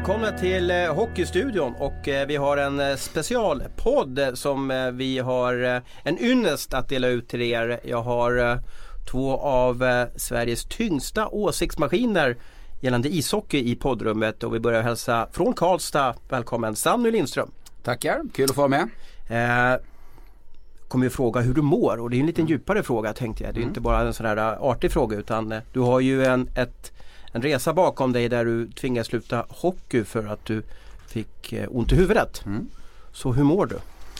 Välkomna till Hockeystudion och vi har en specialpodd som vi har en ynnest att dela ut till er. Jag har två av Sveriges tyngsta åsiktsmaskiner gällande ishockey i poddrummet och vi börjar hälsa från Karlstad. Välkommen Sanny Lindström. Tackar, kul att få vara med. Kommer ju fråga hur du mår och det är en lite djupare fråga tänkte jag. Det är inte bara en sån här artig fråga utan du har ju en resa bakom dig där du tvingades sluta hockey för att du fick ont i huvudet. Så hur mår du?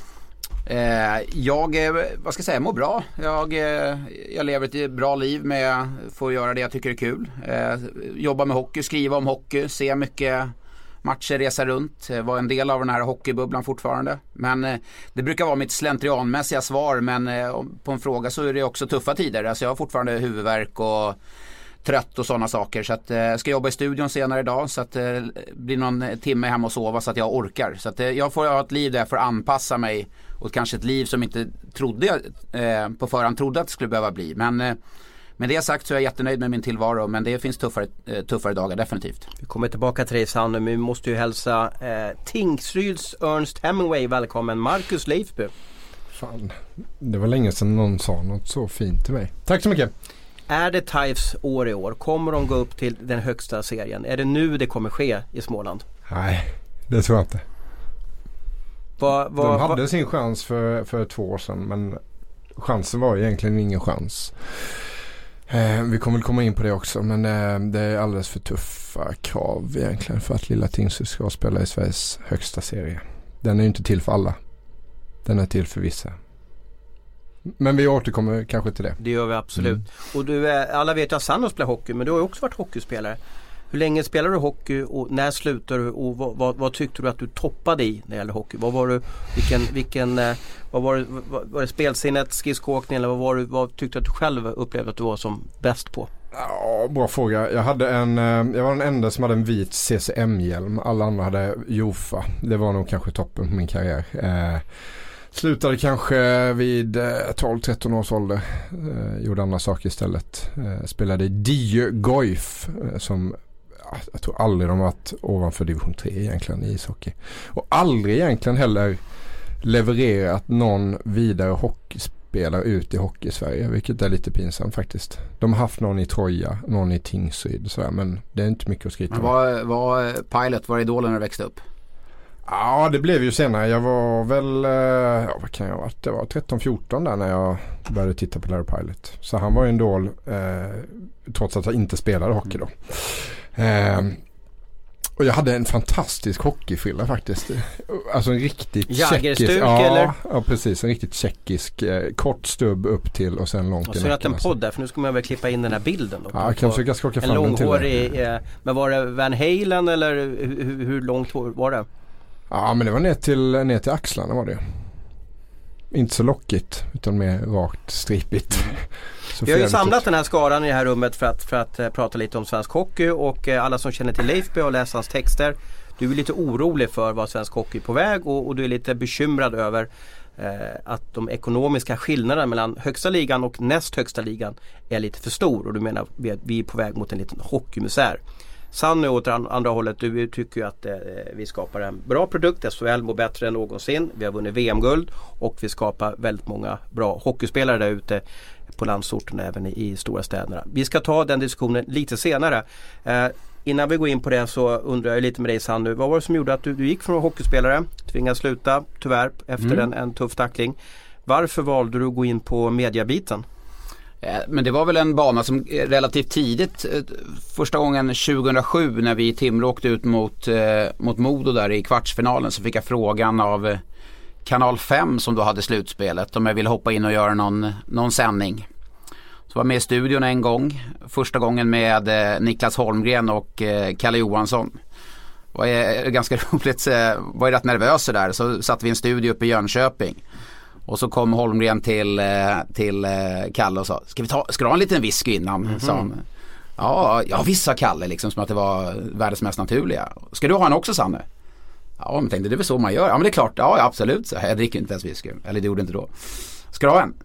Jag mår bra. Jag lever ett bra liv med får göra det jag tycker är kul. Jobba med hockey, skriva om hockey, se mycket matcher, resa runt. Var en del av den här hockeybubblan fortfarande. Men det brukar vara mitt slentrianmässiga svar, men på en fråga så är det också tuffa tider. Alltså jag har fortfarande huvudvärk och trött och sådana saker, så att jag ska jobba i studion senare idag så att det blir någon timme hemma och sova så att jag orkar. Så att jag får ha ett liv där jag får anpassa mig och kanske ett liv som inte på förhand trodde att det skulle behöva bli. Men med det sagt så är jag jättenöjd med min tillvaro, men det finns tuffare dagar definitivt. Vi kommer tillbaka till dig Sanne, men vi måste ju hälsa Tingsryds Ernst Hemingway välkommen Marcus Leifby. Fan, det var länge sedan någon sa något så fint till mig. Tack så mycket. Är det TIFEs år i år? Kommer de gå upp till den högsta serien? Är det nu det kommer ske i Småland? Nej, det tror jag inte. De hade sin chans för 2 år sedan, men chansen var egentligen ingen chans. Vi kommer väl komma in på det också, men det är alldeles för tuffa krav egentligen för att lilla Tingsryd ska spela i Sveriges högsta serie. Den är ju inte till för alla. Den är till för vissa. Men vi återkommer kanske till det. Det gör vi absolut. Och alla vet att Sanne spelar hockey, men du har ju också varit hockeyspelare. Hur länge spelar du hockey och när slutar du och vad tyckte du att du toppade i när det gäller hockey? Vad var du, var det spelsinnet, skridskoåkning eller vad tyckte du att du själv upplevde att du var som bäst på? Ja, bra fråga. Jag var den enda som hade en vit CCM-hjälm. Alla andra hade Jofa. Det var nog kanske toppen på min karriär. Slutade kanske vid 12-13 års ålder. Gjorde andra saker istället. Spelade i Dieu Goif som jag tror aldrig de varit ovanför division 3 egentligen i ishockey. Och aldrig egentligen heller levererat någon vidare hockeyspelare ut i hockey i Sverige, vilket är lite pinsamt faktiskt. De har haft någon i Troja, någon i Tingsryd och sådär, men det är inte mycket att skryta om. Var Pilot, var idolen när du växte upp? Ja, det blev ju senare. Jag var väl, vad kan jag ha varit? Det var 13-14 där när jag började titta på Larry Pilot. Så han var ju en idol trots att jag inte spelade hockey då. Och jag hade en fantastisk hockeyfrilla faktiskt. Alltså en riktigt tjeckisk. Eller? Ja, precis. En riktigt tjeckisk. Kort stubb upp till och sen långt i nacken. Så att en podd där, för nu ska man väl klippa in den här bilden då. Ja, jag kan försöka skaka fram den till långhårig, men var det Van Halen eller hur långt var det? Ja, men det var ner till axlarna var det. Inte så lockigt utan mer rakt stripigt. Vi har ju samlat den här skaran i det här rummet för att prata lite om svensk hockey och alla som känner till Leifby och läser hans texter. Du är lite orolig för vad svensk hockey är på väg och du är lite bekymrad över att de ekonomiska skillnaderna mellan högsta ligan och näst högsta ligan är lite för stor och du menar att vi är på väg mot en liten hockeymisär. Sanne åt andra hållet, du tycker ju att vi skapar en bra produkt, SHL mår bättre än någonsin, vi har vunnit VM-guld och vi skapar väldigt många bra hockeyspelare där ute på landsorten även i stora städerna. Vi ska ta den diskussionen lite senare. Innan vi går in på det så undrar jag lite med dig Sanne, vad var det som gjorde att du gick från hockeyspelare, tvingades sluta tyvärr efter en tuff tackling. Varför valde du att gå in på mediabiten? Men det var väl en bana som relativt tidigt, första gången 2007 när vi i Timrå åkte ut mot Modo där i kvartsfinalen, så fick jag frågan av Kanal 5 som då hade slutspelet om jag ville hoppa in och göra någon sändning. Så var med i studion en gång, första gången med Niklas Holmgren och Kalle Johansson. Var ganska roligt, var ju rätt nervös där, så satt vi i en studio uppe i Jönköping. Och så kom Holmgren till Kalle och sa, ska du ha en liten whisky innan? Sa han. Ja, vissa Kalle liksom, som att det var världens mest naturliga. Ska du ha en också, Sanne? Ja, men tänkte, det är väl så man gör. Ja, men det är klart, ja absolut. Så jag dricker inte ens whisky, eller det gjorde inte då. Ska du ha en?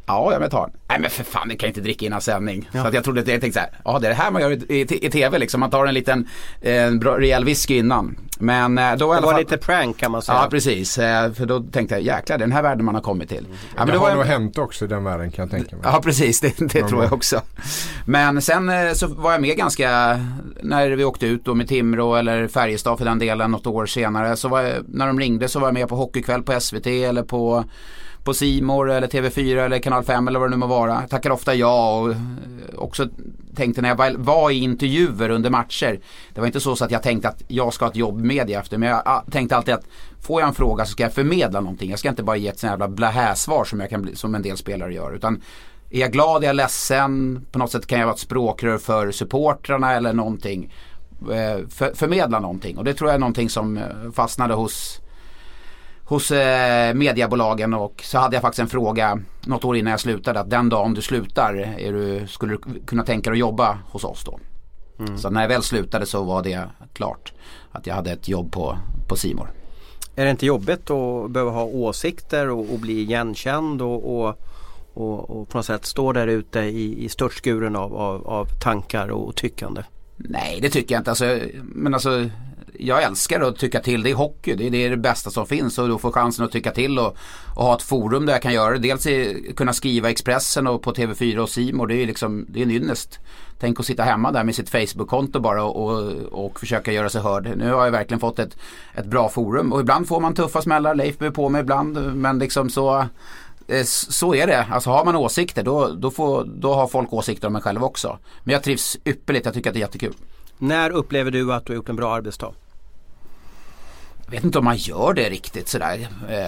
Ja, jag tar. Nej men för fan, det kan jag inte dricka innan sändning. Ja. Så att jag tänkte så här, ja det är det här man gör i tv liksom. Man tar en liten bra, rejäl whisky innan. Men då det var lite prank kan man säga. Ja, precis. För då tänkte jag, jäklar, det är den här världen man har kommit till. Ja, men det har nog hänt också i den världen kan jag tänka mig. Ja, precis. Det tror jag också. Men sen så var jag med ganska, när vi åkte ut då med Timrå eller Färjestad för den delen något år senare. Så när de ringde så var jag med på Hockeykväll på SVT eller på C More eller TV4 eller Kanal 5 eller vad det nu må vara. Jag tackar ofta ja, och också tänkte när jag var i intervjuer under matcher, det var inte så att jag tänkte att jag ska ha ett jobb med det efter, men jag tänkte alltid att får jag en fråga så ska jag förmedla någonting. Jag ska inte bara ge ett sånt jävla blahäsvar som en del spelare gör, utan är jag glad, är jag ledsen, på något sätt kan jag vara ett språkrör för supportrarna eller någonting, förmedla någonting, och det tror jag är någonting som fastnade hos mediebolagen. Och så hade jag faktiskt en fråga något år innan jag slutade, att den dagen du slutar skulle du kunna tänka dig att jobba hos oss då. Så när jag väl slutade så var det klart att jag hade ett jobb på C More. Är det inte jobbigt att behöva ha åsikter och bli igenkänd och på något sätt stå där ute i störtskuren av tankar och tyckande? Nej, det tycker jag inte. Men jag älskar att tycka till. Det är hockey, det är det bästa som finns, och då får chansen att tycka till och ha ett forum där jag kan göra det. Dels kunna skriva Expressen och på TV4 och C More, det är en ynnest. Tänk att sitta hemma där med sitt Facebook-konto bara och försöka göra sig hörd. Nu har jag verkligen fått ett bra forum, och ibland får man tuffa smällar, Leif blir på mig ibland, men liksom så är det. Alltså har man åsikter då har folk åsikter om en själv också. Men jag trivs ypperligt, jag tycker att det är jättekul. När upplever du att du har gjort en bra arbetsdag? Jag vet inte om man gör det riktigt sådär.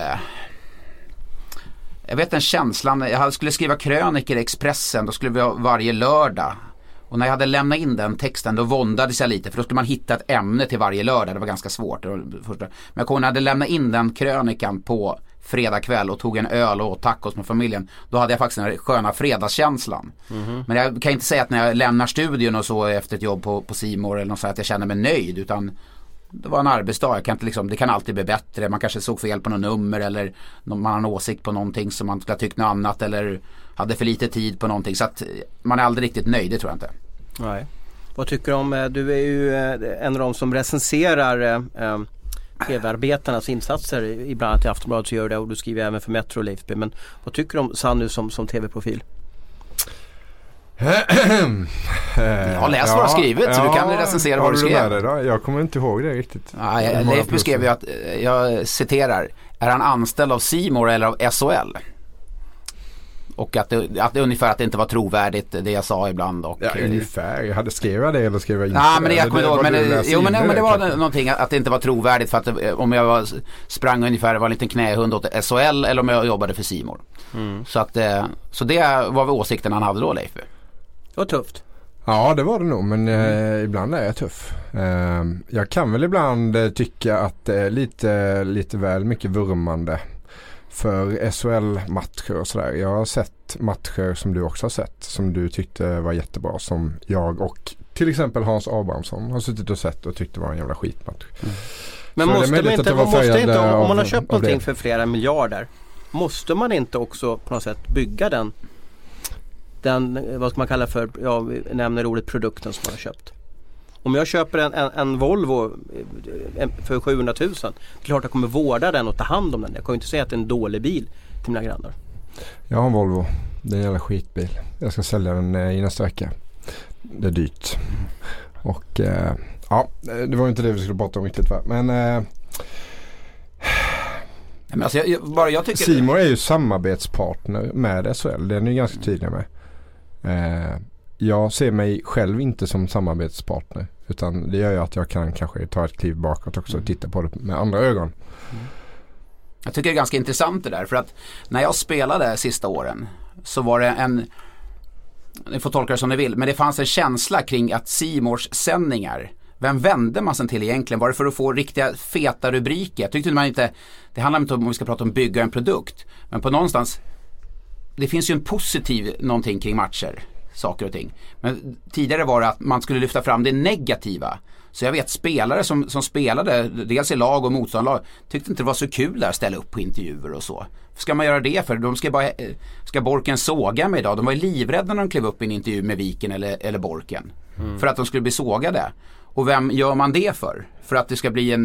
Jag vet den känslan, jag skulle skriva kröniker i Expressen, då skulle vi ha varje lördag. Och när jag hade lämnat in den texten, då våndades jag lite, för då skulle man hitta ett ämne till varje lördag. Det var ganska svårt. Men jag kommer när jag hade lämnat in den krönikan på fredag kväll och tog en öl och tacos med familjen, då hade jag faktiskt den sköna fredagskänslan. Men jag kan inte säga att när jag lämnar studion och så efter ett jobb på C More eller något så att jag känner mig nöjd, utan det var en arbetsdag. Jag kan inte det kan alltid bli bättre. Man kanske såg fel på något nummer, eller man har en åsikt på någonting som man skulle ha tyckt något annat, eller hade för lite tid på någonting, så att man är aldrig riktigt nöjd, det tror jag inte. Nej. Vad tycker du om, du är ju en av de som recenserar tv-arbetarnas insatser, ibland i Aftonbladet så gör det, och du skriver även för Metro och Leifby, men vad tycker du om Sannu som tv-profil? Jag har läst vad du har skrivit, så du kan recensera vad du skrev. Jag kommer inte ihåg det riktigt. Leif beskrev ju att, jag citerar, är han anställd av C More eller av SHL? Och att det ungefär att det inte var trovärdigt, det jag sa ibland. Och, ungefär. Jag hade skrivit det eller skrev jag inte. Ja, men det men det var någonting att det inte var trovärdigt, för att om jag sprang ungefär, var en liten knähund åt SHL eller om jag jobbade för C More. Så det var väl åsikten han hade då, Leif. Det var tufft. Ja, det var det nog, men ibland är jag tuff. Jag kan väl ibland tycka att det är lite väl mycket vurmande för SHL-matcher och sådär. Jag har sett matcher som du också har sett, som du tyckte var jättebra, som jag och till exempel Hans Abrahamsson har suttit och sett och tyckte var en jävla skitmatch. Men måste man inte om man har köpt någonting för flera miljarder, måste man inte också på något sätt bygga den vad ska man kalla för, vi nämner ordet produkten som man har köpt. Om jag köper en Volvo för 700 000, det är klart jag kommer vårda den och ta hand om den. Jag kan ju inte säga att det är en dålig bil till mina grannar. Jag har en Volvo. Det är en jävla skitbil. Jag ska sälja den i nästa vecka. Det är dyrt. Och det var inte det vi skulle prata om riktigt, va? Men alltså, jag tycker C More är ju samarbetspartner med SHL. Det är ni ganska tydliga med. Jag ser mig själv inte som samarbetspartner, utan det gör ju att jag kan kanske ta ett kliv bakåt också och titta på det med andra ögon. Jag tycker det är ganska intressant det där, för att när jag spelade sista åren så var det ni får tolka det som ni vill, men det fanns en känsla kring att C Mores sändningar, vem vände man sig till egentligen? Var det för att få riktiga feta rubriker? Jag tyckte man inte, det handlar inte om vi ska prata om bygga en produkt, men på någonstans det finns ju en positiv någonting kring matcher, saker och ting. Men tidigare var det att man skulle lyfta fram det negativa. Så jag vet spelare som spelade dels i lag och motståndarlag tyckte inte det var så kul där att ställa upp på intervjuer och så. Ska man göra det för? De ska Borken såga mig idag? De var ju livrädda när de klev upp i en intervju med Viken eller Borken. För att de skulle bli sågade. Och vem gör man det för? För att det ska bli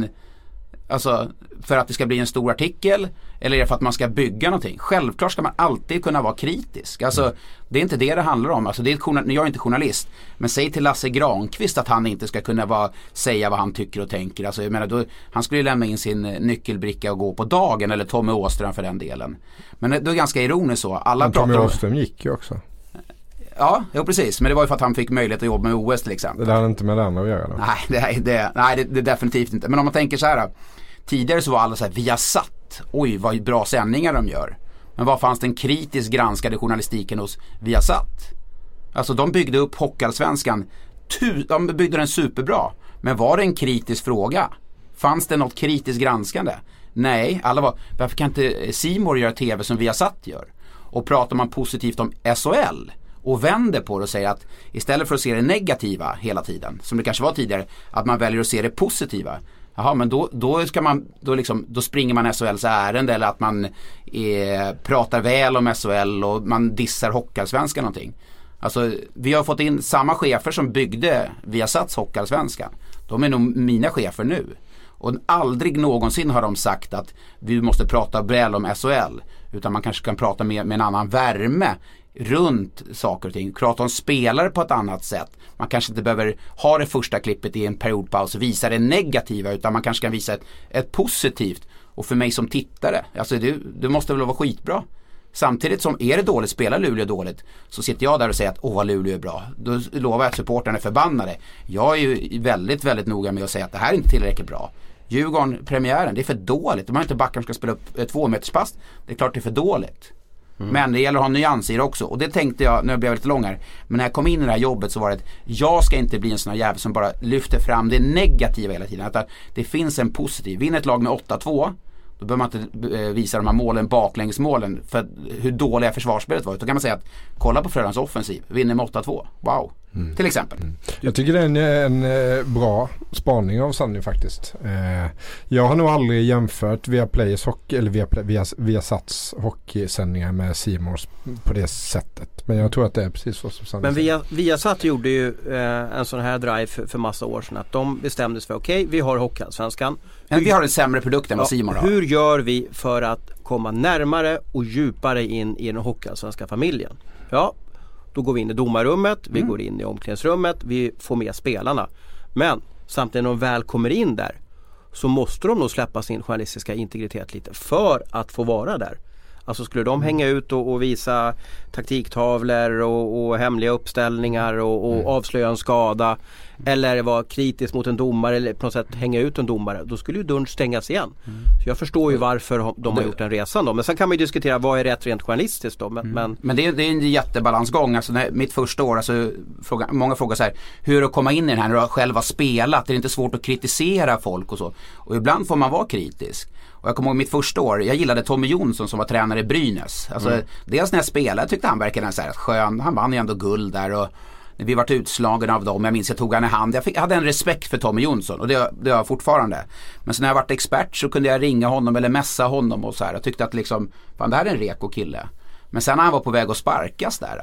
en stor artikel, eller är det för att man ska bygga någonting? Självklart ska man alltid kunna vara kritisk. Alltså, det är inte det handlar om. Alltså, jag är inte journalist, men säg till Lasse Granqvist att han inte ska kunna säga vad han tycker och tänker. Alltså, jag menar, han skulle ju lämna in sin nyckelbricka och gå på dagen, eller Tommy Åström för den delen. Men det är ganska ironiskt så. Men Tommy Åström gick ju också. Ja, precis. Men det var ju för att han fick möjlighet att jobba med OS till exempel. Det hade inte med den att göra då? Nej, det är definitivt inte. Men om man tänker så här, tidigare så var alla så här, Viasat, oj vad bra sändningar de gör. Men vad fanns den kritiskt granskade journalistiken hos Viasat? Alltså de byggde upp Hockeyallsvenskan, de byggde den superbra. Men var det en kritisk fråga? Fanns det något kritiskt granskande? Nej, varför kan inte C More göra tv som Viasat gör? Och pratar man positivt om SHL och vänder på det och säger att istället för att se det negativa hela tiden, som det kanske var tidigare, att man väljer att se det positiva. Jaha, men då springer man SHLs ärende, eller att man pratar väl om SHL och man dissar Hockeyallsvenskan någonting. Alltså, vi har fått in samma chefer som byggde Viasats Hockeyallsvenskan. De är nog mina chefer nu. Och aldrig någonsin har de sagt att vi måste prata väl om SHL, utan man kanske kan prata med en annan värme runt saker och ting. Prata om spelare på ett annat sätt. Man kanske inte behöver ha det första klippet i en periodpaus och visa det negativa, utan man kanske kan visa ett positivt. Och för mig som tittare, alltså det måste väl vara skitbra. Samtidigt som är det dåligt, spelar Luleå dåligt, så sitter jag där och säger att vad Luleå är bra. Då lovar jag att supportarna är förbannade. Jag är ju väldigt, väldigt noga med att säga att det här är inte tillräckligt bra. Djurgården, premiären, det är för dåligt. De har inte backar som ska spela upp 2 meterspass. Det är klart det är för dåligt. Men det gäller att ha nyanser också. Och det tänkte jag, nu blev jag lite långare, men när jag kom in i det här jobbet så var det att jag ska inte bli en sån här jävel som bara lyfter fram det negativa hela tiden. Att det finns en positiv. Vinner ett lag med 8-2, då behöver man inte visa de här målen, baklängesmålen, för hur dåliga försvarsspelet var. Då kan man säga att kolla på Frölundas offensiv, vinner med 8-2. Wow. Till exempel. Jag tycker det är en bra spaning av Sanny faktiskt. Jag har nog aldrig jämfört Viaplays hockey eller Viasats hockeysändningar med C More på det sättet. Men jag tror att det är precis så som Sanny säger. Men Viasat gjorde ju en sån här drive för massa år sedan, att de bestämde sig för okej, vi har Hockeyallsvenskan. Men vi har en sämre produkt än vad C More har. Hur gör vi för att komma närmare och djupare in i den Hockeyallsvenska familjen? Ja, då går vi in i domarrummet, vi går in i omklädningsrummet, vi får med spelarna. Men samtidigt när de väl kommer in där så måste de nog släppa sin journalistiska integritet lite för att få vara där. Alltså skulle de hänga ut och visa taktiktavlor och hemliga uppställningar och avslöja en skada, eller vara kritisk mot en domare eller på något sätt hänga ut en domare, då skulle ju dörren stängas igen. Så jag förstår ju varfor de har gjort den resan då. Men sen kan man ju diskutera vad är rätt rent journalistiskt då. Men det är en jättebalansgång. Alltså mitt första år, alltså, många frågar så här, hur att komma in i den här när du själv har spelat, det är inte svårt att kritisera folk och så. Och ibland får man vara kritisk. Och jag kommer ihåg mitt första år, jag gillade Tommy Jonsson som var tränare i Brynäs. Alltså, dels när jag spelade tyckte han verkade så här skön, han vann ju ändå guld där, och när vi varit utslagen av dem, jag minns jag tog han i hand, jag hade en respekt för Tommy Jonsson, och det har jag fortfarande. Men så när jag varit expert så kunde jag ringa honom eller messa honom och så här, jag tyckte att liksom, fan det här är en reko kille. Men sen när han var på väg att sparkas där,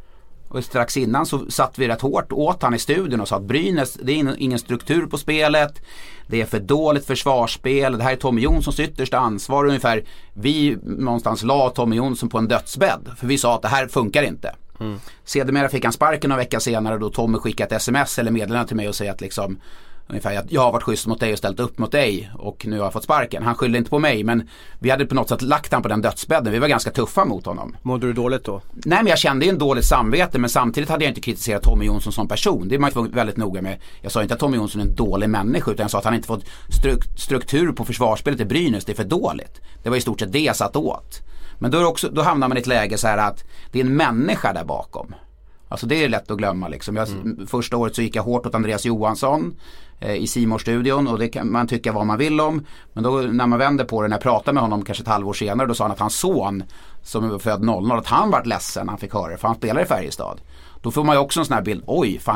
och strax innan så satt vi rätt hårt åt han i studion och sa att Brynäs, det är ingen struktur på spelet, det är för dåligt försvarsspel, det här är Tommy Jonssons yttersta ansvar ungefär. Vi någonstans la Tommy Jonsson på en dödsbädd, för vi sa att det här funkar inte. Sedermera fick han sparken några veckor senare, då Tommy skickade ett sms eller meddelande till mig och säger att liksom ungefär att jag har varit schysst mot dig och ställt upp mot dig och nu har jag fått sparken. Han skyllde inte på mig, men vi hade på något sätt lagt han på den dödsbädden. Vi var ganska tuffa mot honom. Mådde du dåligt då? Nej, men jag kände ju en dåligt samvete, men samtidigt hade jag inte kritiserat Tommy Jonsson som person. Det är man väldigt noga med. Jag sa inte att Tommy Jonsson är en dålig människa, utan jag sa att han inte fått struktur på försvarsspelet i Brynäs. Det är för dåligt. Det var i stort sett det jag satt åt. Men då hamnar man i ett läge så här att det är en människa där bakom. Alltså det är lätt att glömma liksom. Första året så gick jag hårt åt Andreas Johansson i C More-studion, och det kan man tycka vad man vill om. Men då när man vänder på det, när jag pratade med honom kanske ett halvår senare, då sa han att hans son som var född 00, att han var ledsen när han fick höra det, för han spelar i Färjestad. Då får man ju också en sån här bild, oj fan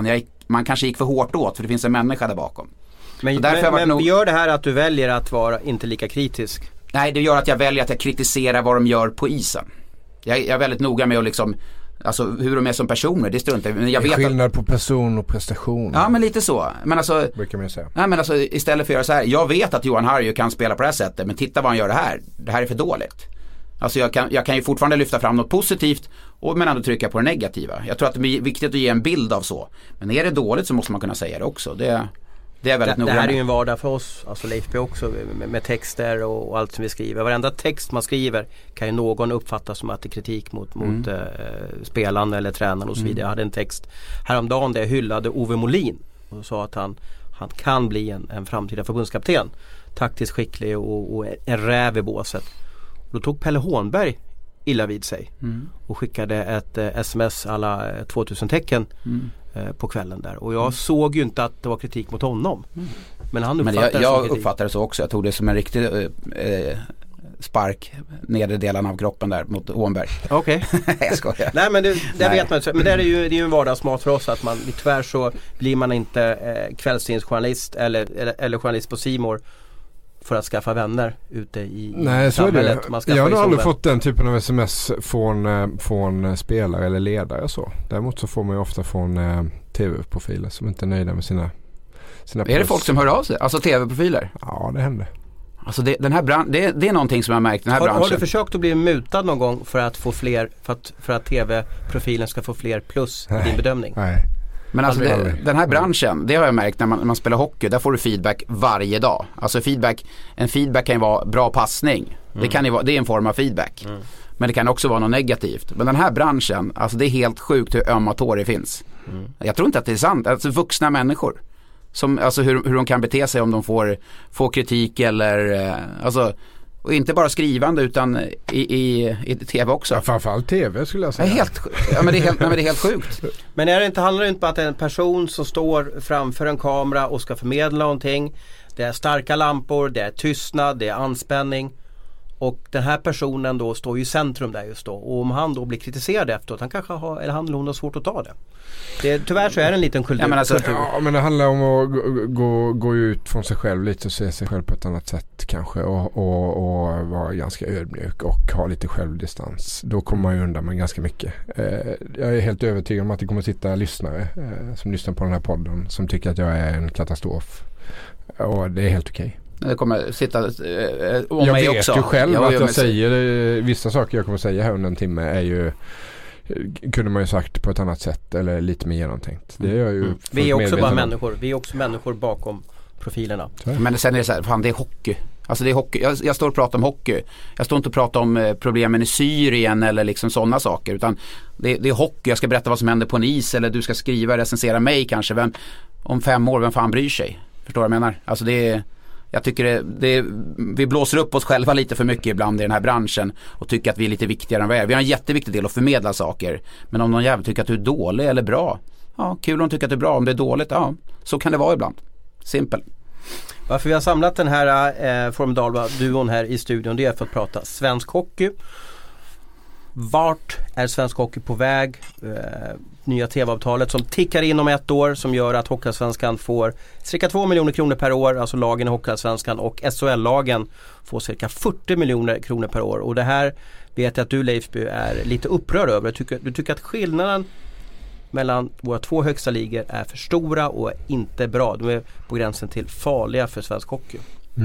man kanske gick för hårt åt, för det finns en människa där bakom. Men gör det här att du väljer att vara inte lika kritisk? Nej, det gör att jag väljer att jag kritiserar vad de gör på isen. Jag är väldigt noga med att liksom, alltså hur de är som personer, det struntar jag. Men jag vet skillnad på person och prestation. Ja, men lite så. Men alltså, brukar man säga. Nej, men alltså istället för att göra så här, jag vet att Johan Harju kan spela på det här sättet, men titta vad han gör det här är för dåligt. Alltså jag kan ju fortfarande lyfta fram något positivt men ändå trycka på det negativa. Jag tror att det är viktigt att ge en bild av så. Men är det dåligt så måste man kunna säga det också. Det är väldigt noga. Det här är ju en vardag för oss, alltså Leif B också, med texter och allt som vi skriver. Varenda text man skriver kan ju någon uppfatta som att det är kritik mot spelaren eller tränaren och så vidare. Jag hade en text häromdagen där jag hyllade Ove Molin och sa att han kan bli en framtida förbundskapten. Taktiskt skicklig och en räv i båset. Då tog Pelle Hånberg illa vid sig och skickade ett sms alla 2000 tecken på kvällen där. Och jag såg ju inte att det var kritik mot honom. Men han uppfattade jag uppfattade det så också. Jag tog det som en riktig spark nedre delen av kroppen där mot Hånberg. Okej. Jag skojar. Nej, men det vet man. Men det är ju en vardagsmat för oss att man tyvärr så blir man inte kvällstidningsjournalist eller journalist på C More för att skaffa vänner ute i samhället. Jag har nog aldrig fått den typen av sms från spelare eller ledare så. Däremot så får man ju ofta från tv-profiler som inte är nöjda med sina Är det folk som hör av sig? Alltså tv-profiler? Ja, det händer. Alltså det är någonting som jag har märkt den här branschen. Har du försökt att bli mutad någon gång för att få fler för att tv-profilen ska få fler plus i din bedömning? Nej. Men alltså den här branschen, det har jag märkt när man spelar hockey, där får du feedback varje dag. Alltså en feedback kan ju vara bra passning. Det är en form av feedback. Men det kan också vara något negativt. Men den här branschen, alltså det är helt sjukt hur ömma tår det finns. Jag tror inte att det är sant. Alltså vuxna människor som, alltså hur de kan bete sig om de får kritik eller alltså, och inte bara skrivande utan i tv också. Ja, framförallt tv skulle jag säga. Men det är helt sjukt. Men handlar det inte om att en person som står framför en kamera och ska förmedla någonting, det är starka lampor, det är tystnad, det är anspänning, och den här personen då står ju i centrum där just då, och om han då blir kritiserad efteråt, han kanske har, eller han eller hon har svårt att ta det. Tyvärr så är det en liten kultur. Ja, men det handlar om att gå ut från sig själv lite och se sig själv på ett annat sätt kanske och vara ganska ödmjuk och ha lite självdistans. Då kommer man ju undan med ganska mycket. Jag är helt övertygad om att det kommer sitta lyssnare som lyssnar på den här podden som tycker att jag är en katastrof. Och det är helt okej. Det kommer sitta om jag mig också. Jag vet ju själv att jag säger vissa saker jag kommer säga här under en timme är ju kunde man ju sagt på ett annat sätt eller lite mer genomtänkt. Det är ju vi är också bara människor. Vi är också människor bakom profilerna. Men sen är det så här, fan, det är hockey. Alltså det är hockey. Jag står och pratar om hockey. Jag står inte och pratar om problemen i Syrien eller liksom sådana saker, utan det är hockey. Jag ska berätta vad som händer på en is, eller du ska recensera mig kanske. Om 5 år, vem fan bryr sig? Förstår du vad jag menar? Alltså jag tycker vi blåser upp oss själva lite för mycket ibland i den här branschen och tycker att vi är lite viktigare än vad vi är. Vi har en jätteviktig del att förmedla saker. Men om någon jävel tycker att du är dålig eller bra, ja, kul om de tycker att du är bra. Om det är dåligt, ja, så kan det vara ibland. Simpel. Varför vi har samlat den här formidabla duon här i studion, det är för att prata svensk hockey. Vart är svensk hockey på väg? Nya tv-avtalet som tickar in om 1 år, som gör att Hockeyallsvenskan får cirka 2 miljoner kronor per år, alltså lagen i Hockeyallsvenskan, och SHL-lagen får cirka 40 miljoner kronor per år. Och det här vet jag att du, Leif B, är lite upprörd över. Du tycker att skillnaden mellan våra 2 högsta ligor är för stora och är inte bra. De är på gränsen till farliga för svensk hockey.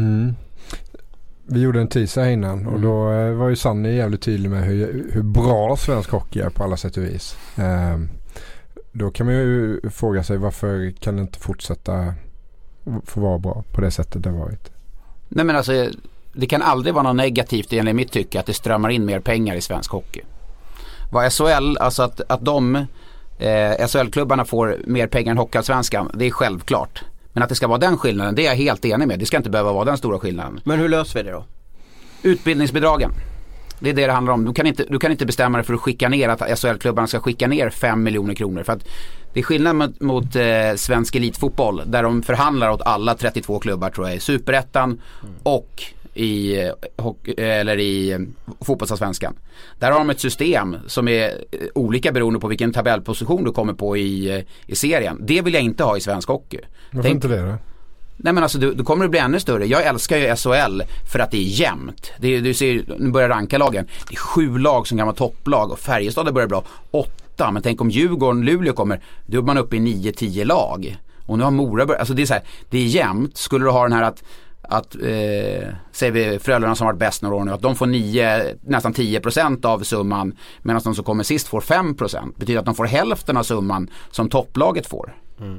Vi gjorde en teaser innan och då var ju Sanny jävligt tydlig med hur bra svensk hockey är på alla sätt och vis. Då kan man ju fråga sig, varför kan det inte fortsätta få vara bra på det sättet det har varit? Nej, men alltså, det kan aldrig vara något negativt enligt mitt tycke att det strömmar in mer pengar i svensk hockey. Vad SHL, alltså att de SHL-klubbarna får mer pengar än Hockeyallsvenskan, det är självklart. Men att det ska vara den skillnaden, det är jag helt enig med. Det ska inte behöva vara den stora skillnaden. Men hur löser vi det då? Utbildningsbidragen. Det är det handlar om. Du kan inte bestämma dig för att skicka ner, att SHL-klubbarna ska skicka ner 5 miljoner kronor. För att det är skillnad mot svensk elitfotboll, där de förhandlar åt alla 32 klubbar, tror jag, i Superettan och i fotbollsallsvenskan. Där har de ett system som är olika beroende på vilken tabellposition du kommer på i serien. Det vill jag inte ha i svensk hockey. Varför inte det då? Nej, men alltså du kommer att bli ännu större. Jag älskar ju SHL för att det är jämnt. Du ser, nu börjar ranka lagen. Det är 7 lag som kan vara topplag och Färjestad börjar bra. 8, men tänk om Djurgården, Luleå kommer, då är man uppe i 9-10 lag. Och nu har Mora börjat, alltså det är så här, det är jämnt. Skulle du ha den här att säger vi Frölunda som har varit bäst några år nu, att de får nästan 10% av summan, medan de som kommer sist får 5%. Betyder att de får hälften av summan som topplaget får.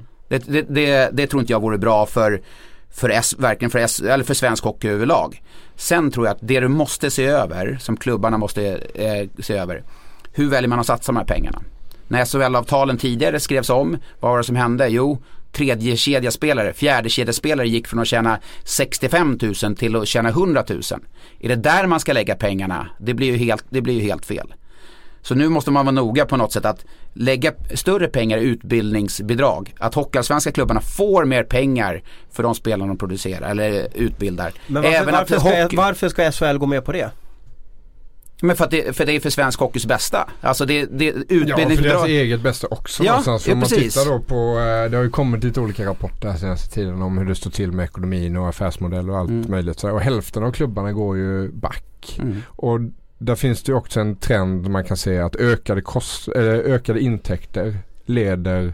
Det tror inte jag vore bra verkligen för svensk hockey överlag. Sen tror jag att det du måste se över, som klubbarna måste se över, hur väljer man att satsa de här pengarna? När SHL-avtalen tidigare skrevs om, vad var det som hände? Jo, tredje kedjaspelare, fjärde kedjaspelare gick från att tjäna 65 000 till att tjäna 100 000. Är det där man ska lägga pengarna? Det blir ju helt fel. Så nu måste man vara noga på något sätt att lägga större pengar i utbildningsbidrag. Att hockeyallsvenska klubbarna får mer pengar för de spelarna de producerar eller utbildar. Men varför ska SHL gå med på det? Men för det är för svensk hockeys bästa. Alltså det utbildningsbidrag. Ja, för deras eget bästa också. Ja, någonstans. Om man tittar då på, det har ju kommit lite olika rapporter den senaste tiden om hur det står till med ekonomin och affärsmodell och allt möjligt. Och hälften av klubbarna går ju back. Och där finns det ju också en trend man kan se att ökade intäkter leder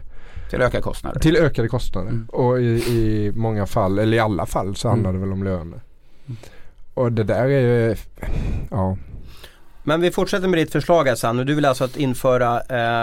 till ökade kostnader. Och i många fall, eller i alla fall, så handlar det väl om löner. Och det där är ju, ja. Men vi fortsätter med ditt förslag här, Sam. Du vill alltså att införa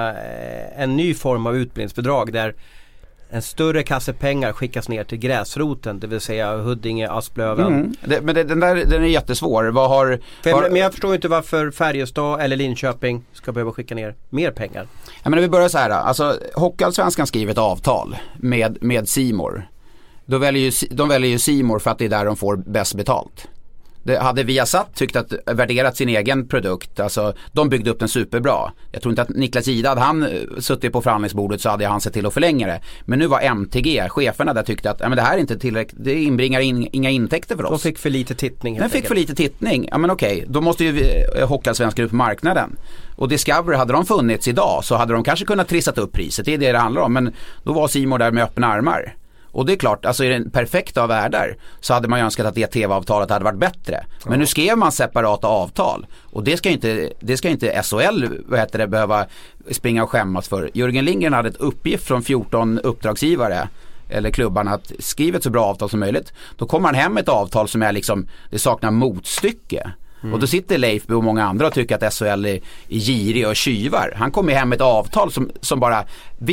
en ny form av utbildningsbidrag där en större kasse pengar skickas ner till gräsroten, det vill säga Huddinge, Asplöven. Men den är jättesvår. Men jag förstår inte varför Färjestad eller Linköping ska behöva skicka ner mer pengar. Ja, men vi börjar så här. Alltså, Hockeyallsvenskan skriver ett avtal med C More. De väljer ju C More för att det är där de får bäst betalt. Hade Viasat tyckt att värderat sin egen produkt, alltså de byggde upp den superbra. Jag tror inte att Niklas Ida, hade han suttit på förhandlingsbordet så hade han sett till att förlänga det. Men nu var MTG, cheferna där, tyckte att men det här är inte tillräckligt, det inbringar inga intäkter för oss. De fick för lite tittning. Den fick för lite tittning. Ja, men okej, då måste ju Hockeyallsvenskan ut på marknaden. Och Discovery, hade de funnits idag så hade de kanske kunnat trissat upp priset. Det är det handlar om. Men då var C More där med öppna armar. Och det är klart, alltså i den perfekta av världar så hade man ju önskat att det tv-avtalet hade varit bättre. Men nu skrev man separata avtal. Och det ska inte SHL behöva springa och skämmas för. Jörgen Lindgren hade ett uppgift från 14 uppdragsgivare eller klubbarna att skriva ett så bra avtal som möjligt. Då kommer han hem med ett avtal som är liksom, det saknar motstycke. Och då sitter Leifby och många andra och tycker att SHL är girig och tjuvar. Han kommer hem med ett avtal som bara,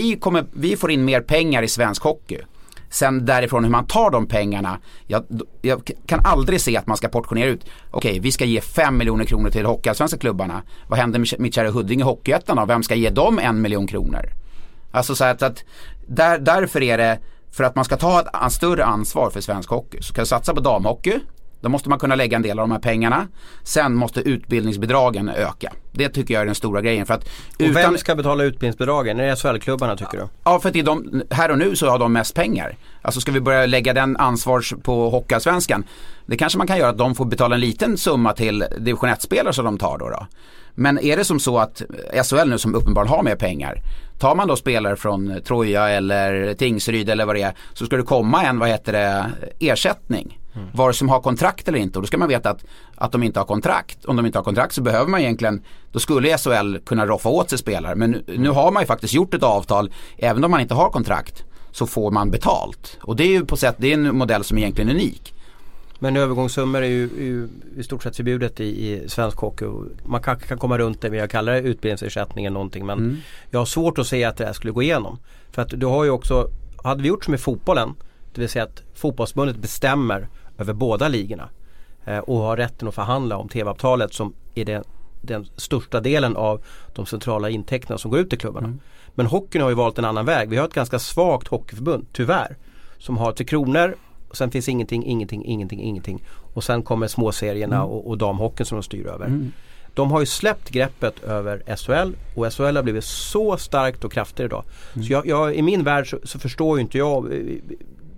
vi får in mer pengar i svensk hockey. Sen därifrån hur man tar de pengarna, jag kan aldrig se att man ska portionera ut. Okej, vi ska ge 5 miljoner kronor till hockeyallsvenska klubbarna. Vad händer med mitt kära Huddinge Hockeyettan då? Vem ska ge dem 1 miljon kronor? Alltså så att därför är det, för att man ska ta ett större ansvar för svensk hockey, så kan jag satsa på damhockey. Då måste man kunna lägga en del av de här pengarna. Sen måste utbildningsbidragen öka. Det tycker jag är den stora grejen. För att och vem ska betala utbildningsbidragen? Är det SHL-klubbarna, tycker du? Ja, för att här och nu så har de mest pengar. Alltså ska vi börja lägga den ansvars på Hockeyallsvenskan, det kanske man kan göra att de får betala en liten summa till division 1-spelare som de tar då. Men är det som så att SHL nu, som uppenbarligen har mer pengar, tar man då spelare från Troja eller Tingsryd eller vad det är, så ska det komma en ersättning. Var som har kontrakt eller inte. Och då ska man veta att de inte har kontrakt. Om de inte har kontrakt så behöver man egentligen, då skulle SHL kunna roffa åt sig spelare. Men nu har man ju faktiskt gjort ett avtal. Även om man inte har kontrakt så får man betalt. Och det är ju på sätt, det är en modell som är egentligen unik. Men övergångssummor är ju i stort sett förbjudet i svensk hockey. Man kan komma runt det, jag kallar det utbildningsersättning eller någonting. Men jag har svårt att se att det här skulle gå igenom. För att du har ju också, hade vi gjort som i fotbollen, det vill säga att fotbollsförbundet bestämmer över båda ligorna och har rätten att förhandla om tv-avtalet, som är den största delen av de centrala intäkterna som går ut till klubbarna. Men hockeyn har ju valt en annan väg. Vi har ett ganska svagt hockeyförbund, tyvärr, som har 3 kronor och sen finns ingenting. Och sen kommer småserierna och damhockeyn som de styr över. De har ju släppt greppet över SHL, och SHL har blivit så starkt och kraftigt idag. Så jag i min värld så förstår ju inte jag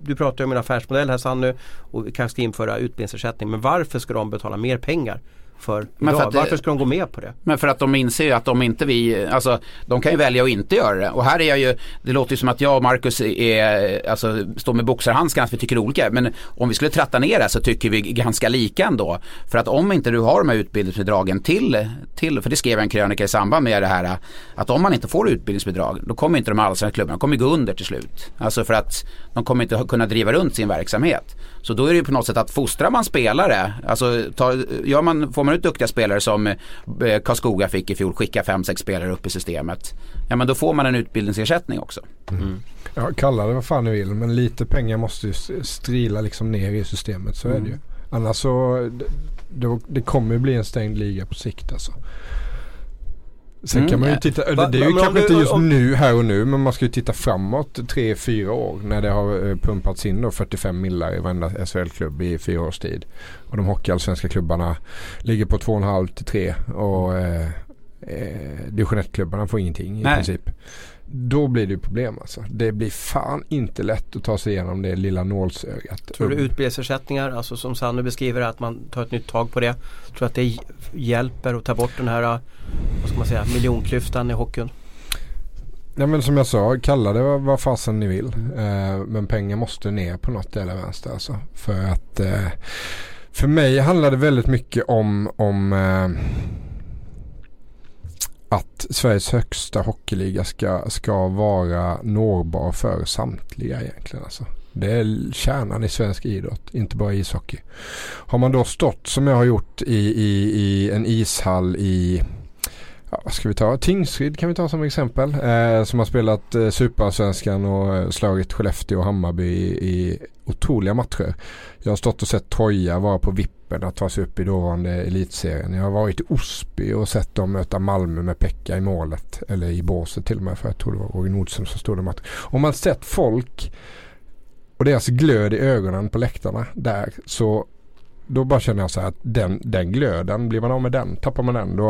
du pratar om en affärsmodell här, Sannu, och vi kanske ska införa utbildningsersättning. Men varför ska de betala mer pengar för idag? Varför ska de gå med på det? Men för att de inser ju att om inte vi, alltså de kan ju välja att inte göra det. Och här är jag ju, det låter ju som att jag och Marcus är, alltså, står med boxarhandskarna att vi tycker olika. Men om vi skulle tratta ner det så tycker vi ganska lika ändå. För att om inte du har de här utbildningsbidragen till för det skrev en krönika i samband med det här, att om man inte får utbildningsbidrag, då kommer inte de allsvenska klubbarna, kommer gå under till slut. Alltså för att de kommer inte kunna driva runt sin verksamhet. Så då är det ju på något sätt att fostrar man spelare, alltså får man ut duktiga spelare som Karlskoga fick i fjol, skicka 5-6 spelare upp i systemet, ja men då får man en utbildningsersättning också. Ja, kalla det vad fan du vill, men lite pengar måste ju strila liksom ner i systemet, så är det ju. Annars så det kommer ju bli en stängd liga på sikt alltså. Sen kan man ju titta, det är ju kanske inte just nu, här och nu, men man ska ju titta framåt 3-4 år när det har pumpats in då 45 millar i varenda SHL-klubb i 4 års tid. Och de hockeyallsvenska klubbarna ligger på 2,5-3 och division 1-klubbarna får ingenting i princip. Då blir det ju problem alltså. Det blir fan inte lätt att ta sig igenom det lilla nålsögat. Tror du utbildningsersättningar, alltså som Sannu beskriver, att man tar ett nytt tag på det? Tror du att det hjälper att ta bort den här, vad ska man säga, miljonklyftan i hockeyn? Ja, men som jag sa, kalla det vad fasen ni vill. Men pengar måste ner på något eller vänster alltså. För att för mig handlar det väldigt mycket om att Sveriges högsta hockeyliga ska vara nårbar för samtliga egentligen alltså. Det är kärnan i svensk idrott, inte bara ishockey. Har man då stått som jag har gjort i en ishall i, vad ska vi ta? Tingsryd kan vi ta som exempel. Som har spelat Superallsvenskan och slagit Skellefteå och Hammarby i otroliga matcher. Jag har stått och sett Troja vara på vippen att ta sig upp i dåvarande elitserien. Jag har varit i Osby och sett dem möta Malmö med Pekka i målet. Eller i båset till och med, för jag tror det var Roger Nordström som stod i matchen. Om man sett folk och deras glöd i ögonen på läktarna där, så då bara känner jag så här att den glöden, blir man av med den, tappar man den,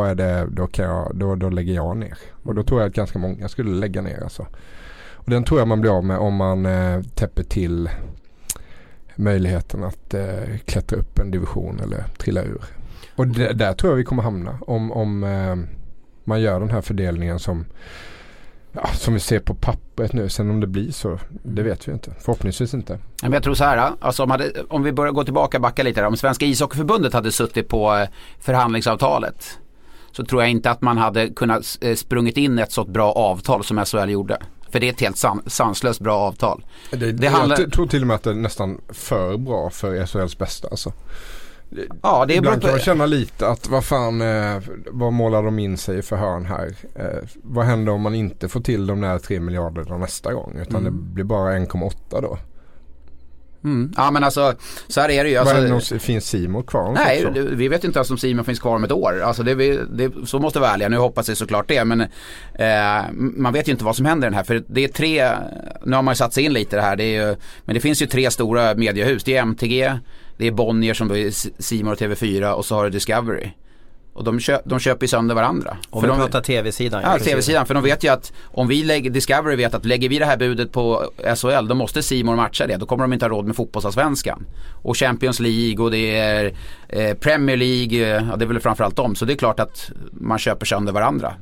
då lägger jag ner. Och då tror jag att ganska många skulle lägga ner alltså. Och den tror jag man blir av med om man täpper till möjligheten att klättra upp en division eller trilla ur. Och där tror jag vi kommer hamna om man gör den här fördelningen som vi ser på pappret nu. Sen om det blir så, det vet vi inte. Förhoppningsvis inte. Men jag tror så här, alltså om vi börjar gå tillbaka och backa lite där, om Svenska ishockeyförbundet hade suttit på förhandlingsavtalet, så tror jag inte att man hade kunnat sprungit in ett så bra avtal som SHL gjorde. För det är ett helt sanslöst bra avtal. Jag tror till och med att det är nästan för bra för SHLs bästa alltså. Ja, det är ibland kan man känna lite att vad målar de in sig för hörn här? Vad händer om man inte får till de där 3 miljarder nästa gång, utan det blir bara 1,8 då? Ja, men alltså så här är det ju alltså, finns Simon kvar? Nej, vi vet inte ens om Simon finns kvar om ett år. Alltså så måste vi vara ärliga. Nu hoppas jag såklart det, men man vet ju inte vad som händer i den här, för det är 3, nu har man ju satt sig in lite det här, men det finns ju 3 stora mediehus. Det är MTG, det är Bonnier som är Simon och TV4, och så har du Discovery. Och de köper ju sönder varandra. Och vi pratar tv-sidan. Ja, tv-sidan. För de vet ju att om Discovery vet att lägger vi det här budet på SHL, då måste Simon matcha det. Då kommer de inte ha råd med fotbollsallsvenskan. Och Champions League och det är Premier League, det är väl framförallt dem. Så det är klart att man köper sönder varandra.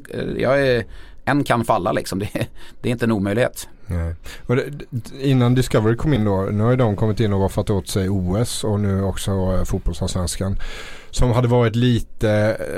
En kan falla liksom. Det är inte en omöjlighet. Nej. Och innan Discovery kom in då, nu har de kommit in och varit åt sig OS och nu också fotbollsallsvenskan, som hade varit lite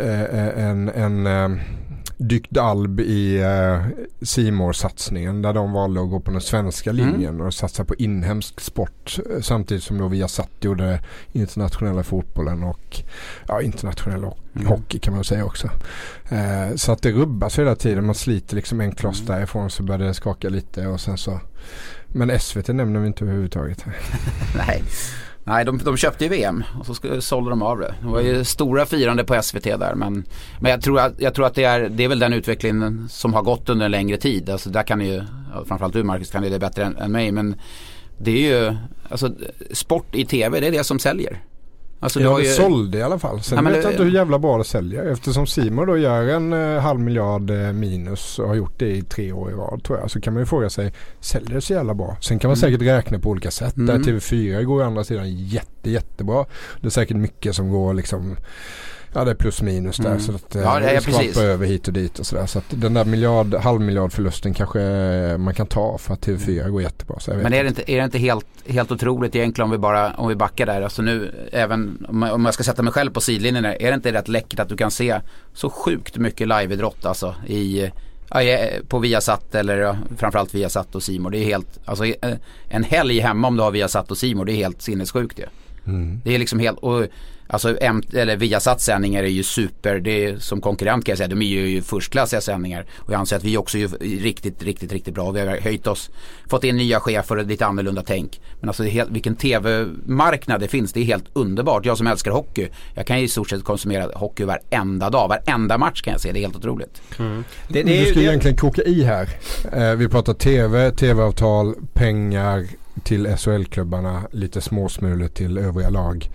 en dykt alb i C-more-satsningen, där de valde att gå på den svenska linjen och satsa på inhemsk sport, samtidigt som då Viasat gjorde internationella fotbollen och internationell hockey kan man säga också. Så att det rubbas hela tiden, man sliter liksom en kloss därifrån, så börjar det skaka lite och sen så, men SVT nämner vi inte överhuvudtaget. Nej, de köpte ju VM och så sålde de av det. Det var ju stora firande på SVT där, men jag tror att det är väl den utvecklingen som har gått under en längre tid. Alltså där kan ju, framförallt du Marcus kan det bättre än mig, men det är ju, alltså sport i tv, det är det som säljer. Alltså, det sålde i alla fall. Sen vet jag inte hur jävla bra det säljer. Eftersom C More då gör en 500 miljoner minus och har gjort det i 3 år i rad, tror jag. Så kan man ju fråga sig, säljer det så jävla bra? Sen kan man säkert räkna på olika sätt. Där TV4 går å andra sidan jättebra. Det är säkert mycket som går liksom... Ja, det är plus minus där, så att det skapar över hit och dit och sådär. Så att den där halv miljard förlusten kanske man kan ta för att TV4 går jättebra. Så men är det inte helt otroligt egentligen om vi backar där? Alltså nu, även om jag ska sätta mig själv på sidlinjen, är det inte rätt läckert att du kan se så sjukt mycket liveidrott alltså på Viasat eller framförallt Viasat och C More. Det är helt, alltså en helg hemma om du har Viasat och C More, det är helt sinnessjukt ju. Det är liksom helt, och alltså Viasats sändningar är ju super, det är som konkurrent kan jag säga, de är ju förstklassiga sändningar, och jag anser att vi också är riktigt bra. Vi har höjt oss, fått in nya chefer och lite annorlunda tänk, men alltså vilken tv-marknad det finns, det är helt underbart. Jag som älskar hockey, jag kan ju i stort sett konsumera hockey varenda dag, varenda match kan jag se, det är helt otroligt. Du ska egentligen koka i här, vi pratar tv-avtal, pengar till SHL-klubbarna, lite småsmulor till övriga lag.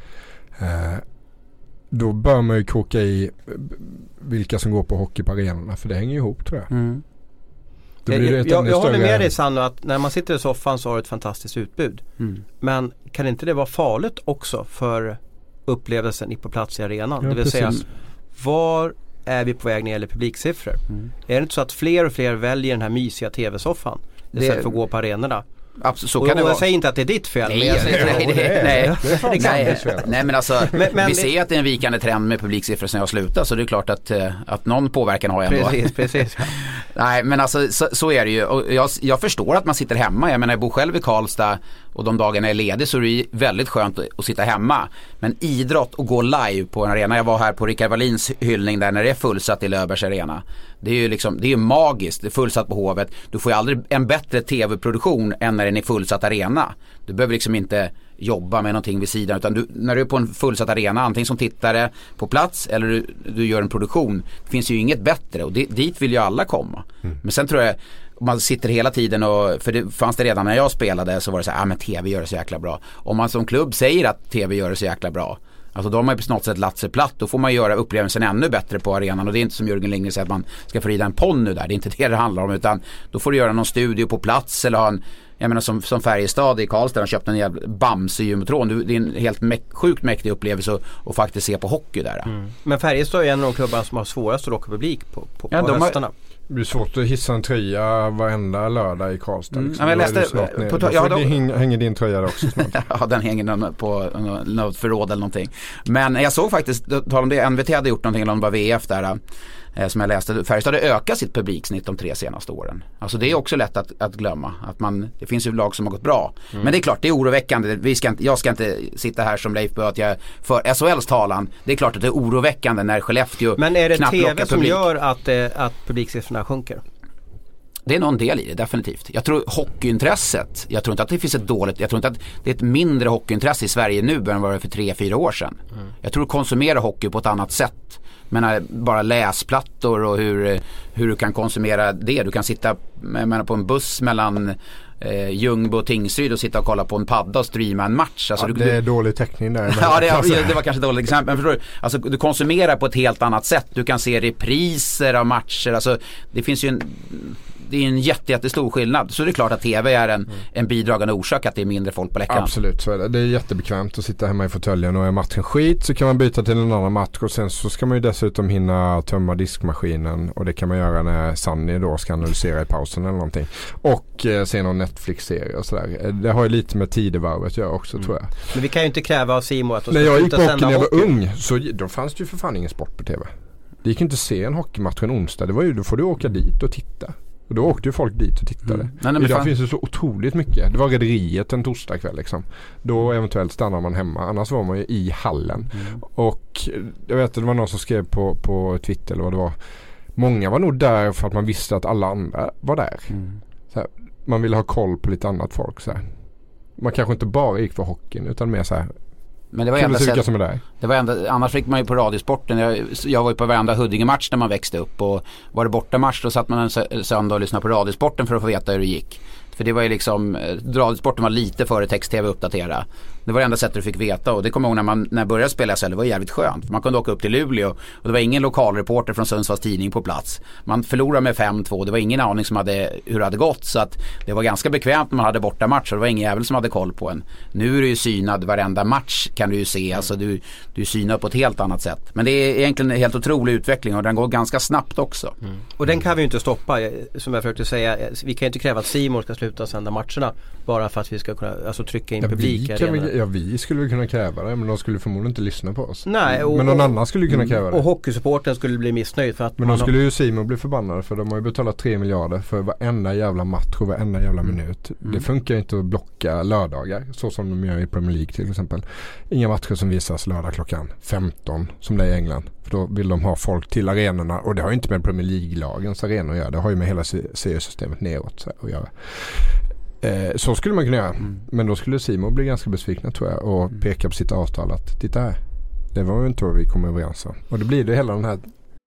Då bör man ju koka i vilka som går på hockey på arenorna, för det hänger ihop, tror jag. Jag håller med dig, Sanno, att när man sitter i soffan så har det ett fantastiskt utbud. Men kan inte det vara farligt också för upplevelsen på plats i arenan? Det vill säga, var är vi på väg när det gäller publiksiffror? Är det inte så att fler och fler väljer den här mysiga tv-soffan istället för att gå på arenorna? Absolut, så kan det vara. Jag säger inte att det är ditt fel. Nej, men alltså vi ser att det är en vikande trend med publiksiffror sen jag slutar, så det är klart att någon påverkan har jag ändå. Precis. Nej, men alltså så är det ju, och jag förstår att man sitter hemma. Jag menar, jag bor själv i Karlstad och de dagarna är ledig så är det väldigt skönt att sitta hemma. Men idrott och gå live på en arena, jag var här på Rickard Wallins hyllning där när det är fullsatt i Löfbergs arena. Det är ju liksom, det är magiskt, det är fullsatt på Hovet. Du får ju aldrig en bättre tv-produktion än när den är fullsatt arena. Du behöver liksom inte jobba med någonting vid sidan, utan när du är på en fullsatt arena, antingen som tittare på plats eller du gör en produktion, det finns ju inget bättre, och dit vill ju alla komma. Men sen tror jag man sitter hela tiden, och för det fanns det redan när jag spelade, så var det så här, men tv gör det så jäkla bra. Om man som klubb säger att tv gör det så jäkla bra, alltså då har man ju på något sätt lagt sig platt. Då får man göra upplevelsen ännu bättre på arenan. Och det är inte som Jörgen Lindgren säger att man ska få rida en ponny där. Det är inte det handlar om, utan då får du göra någon studio på plats, eller ha en, jag menar som Färjestad i Karlstad har köpt en jävla Bamse-gymotron. Det är en helt sjukt mäktig upplevelse att faktiskt se på hockey där. Men Färjestad är en av de klubbarna som har svårast att locka publik på höstarna. Det blir svårt att hissa en tröja varenda lördag i Karlstad. Liksom. Jag läste hänger din tröja där också snart. Ja, den hänger på något förråd eller någonting. Men jag såg faktiskt, tal om det, NVT hade gjort någonting, eller om det var VF där, som jag läste. Färjestad hade ökat sitt publiksnitt de 3 senaste åren. Alltså det är också lätt att glömma. Det finns ju lag som har gått bra. Men det är klart, det är oroväckande. Jag ska inte sitta här som Leif Bö att jag för SHLs talan. Det är klart att det är oroväckande när Skellefteå. Men är det TV som gör att publiksiffrorna sjunker? Det är någon del i det, definitivt. Jag tror hockeyintresset, jag tror inte att det finns jag tror inte att det är ett mindre hockeyintresse i Sverige nu än vad det för 3-4 år sedan. Jag tror att konsumera hockey på ett annat sätt. Men bara läsplattor och hur du kan konsumera det. Du kan sitta på en buss mellan Ljungby och Tingsryd och sitta och kolla på en padda och streama en match. Alltså, det är dålig täckning där. Ja, det var kanske ett dåligt exempel. Men förstår du? Alltså, du konsumerar på ett helt annat sätt. Du kan se repriser av matcher. Alltså, det finns ju det är en jättestor skillnad. Så det är klart att tv är en bidragande orsak att det är mindre folk på läktaren. Absolut, så är det. Det är jättebekvämt att sitta hemma i fåtöljen, och är matchen skit så kan man byta till en annan match, och sen så ska man ju dessutom hinna tömma diskmaskinen, och det kan man göra när Sanny då ska analysera i pausen eller någonting. Och se någon Netflix-serie och sådär. Det har ju lite med tidevarvet att göra också, tror jag. Men vi kan ju inte kräva av C More att de när jag gick på hockey när jag var ung, så då fanns det ju för fan ingen sport på tv. Det gick inte att se en hockeymatch en onsdag. Det var ju, då får du åka dit och titta. Och då åkte ju folk dit och tittade. Idag finns det så otroligt mycket. Det var Rederiet en torsdagkväll liksom. Då eventuellt stannar man hemma. Annars var man ju i hallen. Och jag vet att det var någon som skrev på Twitter eller vad det var. Många var nog där för att man visste att alla andra var där. Så här, man ville ha koll på lite annat folk. Så här. Man kanske inte bara gick för hockeyn, utan mer så här. Men det var enda som är där. Det var enda, annars fick man ju på radiosporten. Jag var ju på varenda Huddinge-match när man växte upp, och var det bortamatch då satt man en söndag och lyssnade på radiosporten för att få veta hur det gick. För det var ju liksom, radiosporten var lite före text-tv uppdatera. Det var det enda sättet du fick veta, och det kommer jag ihåg när jag började spela SHL, det var jävligt skönt. Man kunde åka upp till Luleå och det var ingen lokalreporter från Sundsvalls tidning på plats. Man förlorade med 5-2, det var ingen aning hur det hade gått, så att det var ganska bekvämt när man hade borta matcher. Det var ingen jävel som hade koll på en. Nu är du ju synad varenda match, kan du ju se. Alltså du är synad på ett helt annat sätt. Men det är egentligen en helt otrolig utveckling och den går ganska snabbt också. Och den kan vi ju inte stoppa, som jag försökte säga. Vi kan ju inte kräva att C More ska sluta sända matcherna bara för att vi ska kunna trycka in publik. Vi skulle kunna kräva det, men de skulle förmodligen inte lyssna på oss. Nej, men någon annan skulle kunna kräva det. Och hockeysupporten skulle bli missnöjd för att men då skulle ju C More bli förbannade, för de har ju betalat 3 miljarder för varenda jävla match och varenda jävla minut. Det funkar inte att blocka lördagar så som de gör i Premier League till exempel. Inga matcher som visas lördag klockan 15 som det är i England. För då vill de ha folk till arenorna, och det har ju inte med Premier League-lagens arenor att göra. Det har ju med hela seriesystemet neråt att göra. Så skulle man kunna göra. Men då skulle C More bli ganska besvikna, tror jag, och peka på sitt avtal att titta här, det var ju inte vad vi kom överens om. Och det blir det hela den här.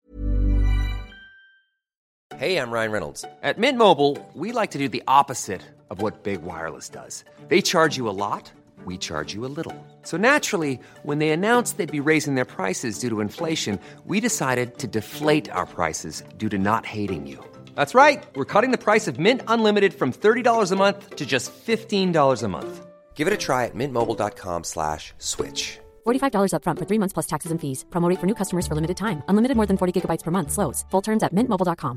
Hey, I'm Ryan Reynolds. At Mint Mobile, we like to do the opposite of what Big Wireless does. They charge you a lot, we charge you a little. So naturally, when they announced they'd be raising their prices due to inflation, we decided to deflate our prices due to not hating you. That's right. We're cutting the price of Mint Unlimited from $30 a month to just $15 a month. Give it a try at mintmobile.com/switch. $45 up front for 3 months plus taxes and fees. Promo rate for new customers for limited time. Unlimited more than 40 gigabytes per month. Slows full terms at mintmobile.com.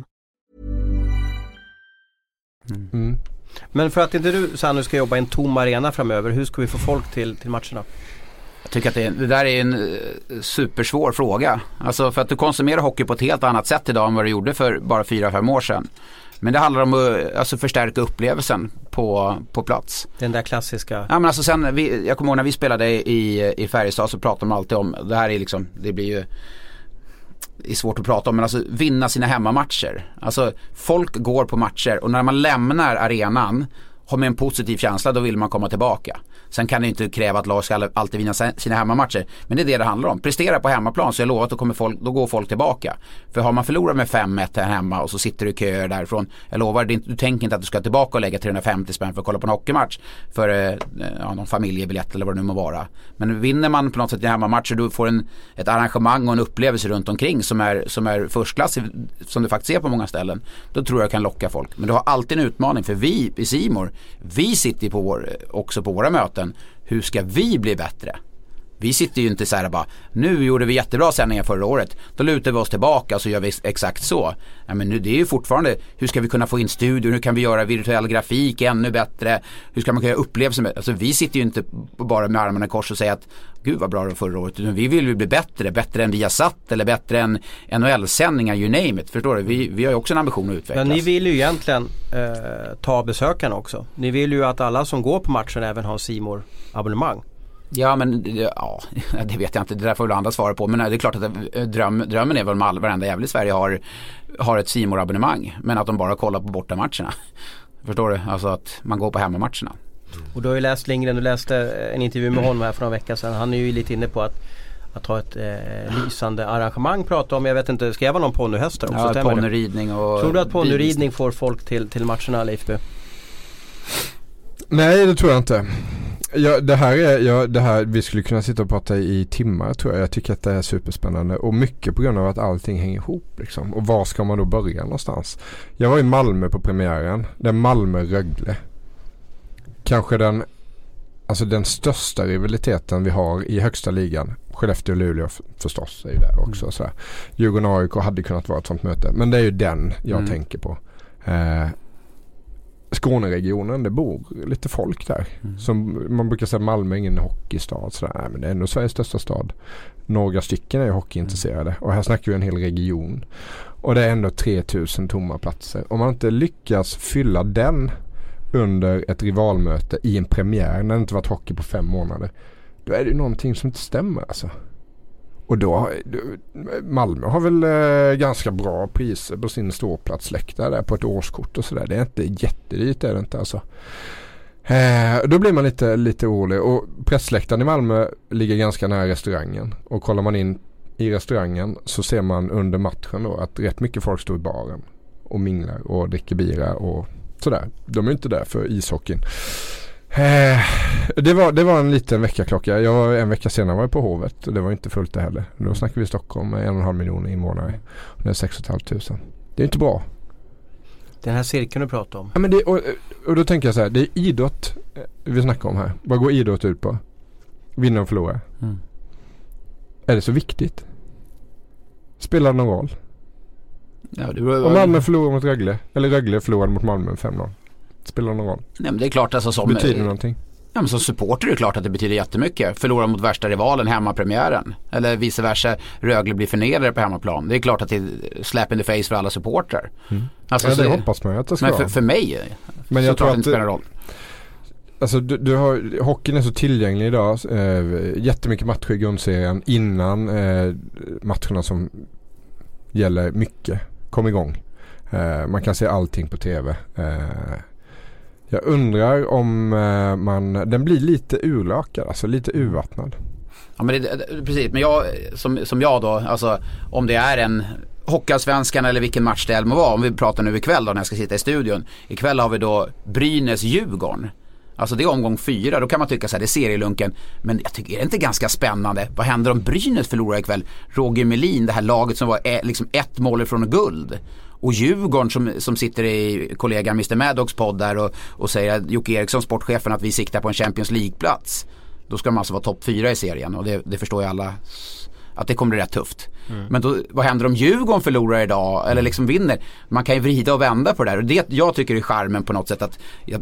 Men för att inte du, Sanne, ska jobba i en tom arena framöver, hur ska vi få folk till matcherna? Jag tycker att det där är en supersvår fråga. Alltså för att du konsumerar hockey på ett helt annat sätt idag än vad du gjorde för bara 4-5 år sedan. Men det handlar om att förstärka upplevelsen på plats. Den där klassiska. Ja, men alltså jag kommer ihåg när vi spelade i Färjestad, så pratade man alltid om, det här är liksom, det blir ju, det är svårt att prata om, men alltså vinna sina hemmamatcher. Alltså folk går på matcher, och när man lämnar arenan har man en positiv känsla, då vill man komma tillbaka. Sen kan det inte kräva att lag ska alltid vinna sina hemmamatcher, men det är det handlar om. Prestera på hemmaplan, så jag lovar att då går folk tillbaka. För har man förlorat med 5-1 här hemma och så sitter du i köer därifrån, jag lovar, du tänker inte att du ska tillbaka och lägga 350 spänn för att kolla på en hockeymatch för någon familjebiljett eller vad det nu må vara. Men vinner man på något sätt i hemmamatcher, du får ett arrangemang och en upplevelse runt omkring som är förstklassig, som du faktiskt ser på många ställen, då tror jag kan locka folk. Men du har alltid en utmaning, för vi i C More, vi sitter också på våra möten. Hur ska vi bli bättre? Vi sitter ju inte så här bara, nu gjorde vi jättebra sändningar förra året, då lutar vi oss tillbaka och så gör vi exakt så. Ja, men nu, det är ju fortfarande, hur ska vi kunna få in studion, hur kan vi göra virtuell grafik ännu bättre, hur ska man kunna upplevelser med, alltså vi sitter ju inte bara med armarna i kors och säger att gud vad bra det var förra året, utan vi vill ju bli bättre än Viasat eller bättre än NHL-sändningar, you name it, förstår du? Vi har ju också en ambition att utvecklas. Ja, ni vill ju egentligen ta besökarna också. Ni vill ju att alla som går på matchen även har C More abonnemang. Ja, men det vet jag inte, det där får väl andra svara på, men det är klart att drömmen är väl med varenda jävel i Sverige har ett C More abonnemang, men att de bara kollar på bortamatcherna. Förstår du? Alltså att man går på hemmamatcherna. Och du har ju läst Lindgren, du läste en intervju med honom här för några veckor sedan. Han är ju lite inne på att ha ett lysande arrangemang, prata om, jag vet inte, ska jag vara någon ponnyhästar också? Ja, ponnyridning och... Tror du att ponnyridning får folk till matcherna, Leifby? Nej, det tror jag inte. Ja, det här vi skulle kunna sitta och prata i timmar, tror jag. Jag tycker att det är superspännande, och mycket på grund av att allting hänger ihop liksom. Och var ska man då börja någonstans? Jag var i Malmö på premiären. Det är Malmö-Rögle. Kanske den största rivaliteten vi har i högsta ligan. Skellefteå och Luleå förstås är ju där också. Så Djurgården och AIK hade kunnat vara ett sånt möte. Men det är ju den jag tänker på. Skåneregionen, det bor lite folk där. Som man brukar säga, Malmö är ingen hockeystad. Nej, men det är ändå Sveriges största stad. Några stycken är hockeyintresserade. Och här snackar vi en hel region. Och det är ändå 3000 tomma platser. Om man inte lyckas fylla den under ett rivalmöte i en premiär när det inte varit hockey på 5 månader, då är det ju någonting som inte stämmer alltså. Och då Malmö har väl ganska bra priser på sin ståplatsläktare där på ett årskort och sådär. Det är inte jättedyrt, är det inte alltså. Då blir man lite orolig. Och pressläktaren i Malmö ligger ganska nära restaurangen. Och kollar man in i restaurangen så ser man under matchen då att rätt mycket folk står i baren och minglar och dricker bira och sådär. De är inte där för ishockeyn. Det var en liten veckaklocka. En vecka senare var jag på Hovet och det var inte fullt det heller. Då snackar vi Stockholm med 1,5 miljoner invånare. Det är 6 500. Det är inte bra. Den här cirkeln du pratar om. Ja, men och då tänker jag så här, det är idrott vi snackar om här. Vad går idrott ut på? Vinna och förlora. Är det så viktigt? Spelar det någon roll? Ja, om Malmö förlorar mot Rögle eller Rögle förlorar mot Malmö 5-0. Spelar det någon roll? Nej, men det är klart alltså som betyder någonting. Ja, men som supporter är det klart att det betyder jättemycket. Förlora mot värsta rivalen, hemmapremiären. Eller vice versa, Rögle blir förnedrade på hemmaplan. Det är klart att det är slap in the face för alla supportrar. Alltså, det hoppas man ju att det ska. Men för mig men jag tror att det spelar roll. Alltså hockeyn är så tillgänglig idag. Jättemycket matcher i grundserien innan matcherna som gäller mycket kom igång. Man kan se allting på tv. Jag undrar om den blir lite urlakad, alltså lite urvattnad. Ja, men precis. Men jag som jag då, alltså om det är en Hockeyallsvenskan eller vilken match det må vara, om vi pratar nu ikväll då när jag ska sitta i studion. Ikväll har vi då Brynäs-Djurgården. Alltså det är omgång 4, då kan man tycka så här, det är serielunken. Men jag tycker det är inte ganska spännande. Vad händer om Brynäs förlorar ikväll? Roger Melin, det här laget som var liksom 1 mål ifrån guld. Och Djurgården som sitter i kollegan Mr. Maddox podd där och säger att Jocke Eriksson, sportchefen, att vi siktar på en Champions League-plats. Då ska de alltså vara topp 4 i serien. Och det förstår ju alla att det kommer bli rätt tufft. Men då, vad händer om Djurgården förlorar idag eller liksom vinner? Man kan ju vrida och vända på det där. Och det jag tycker är charmen på något sätt att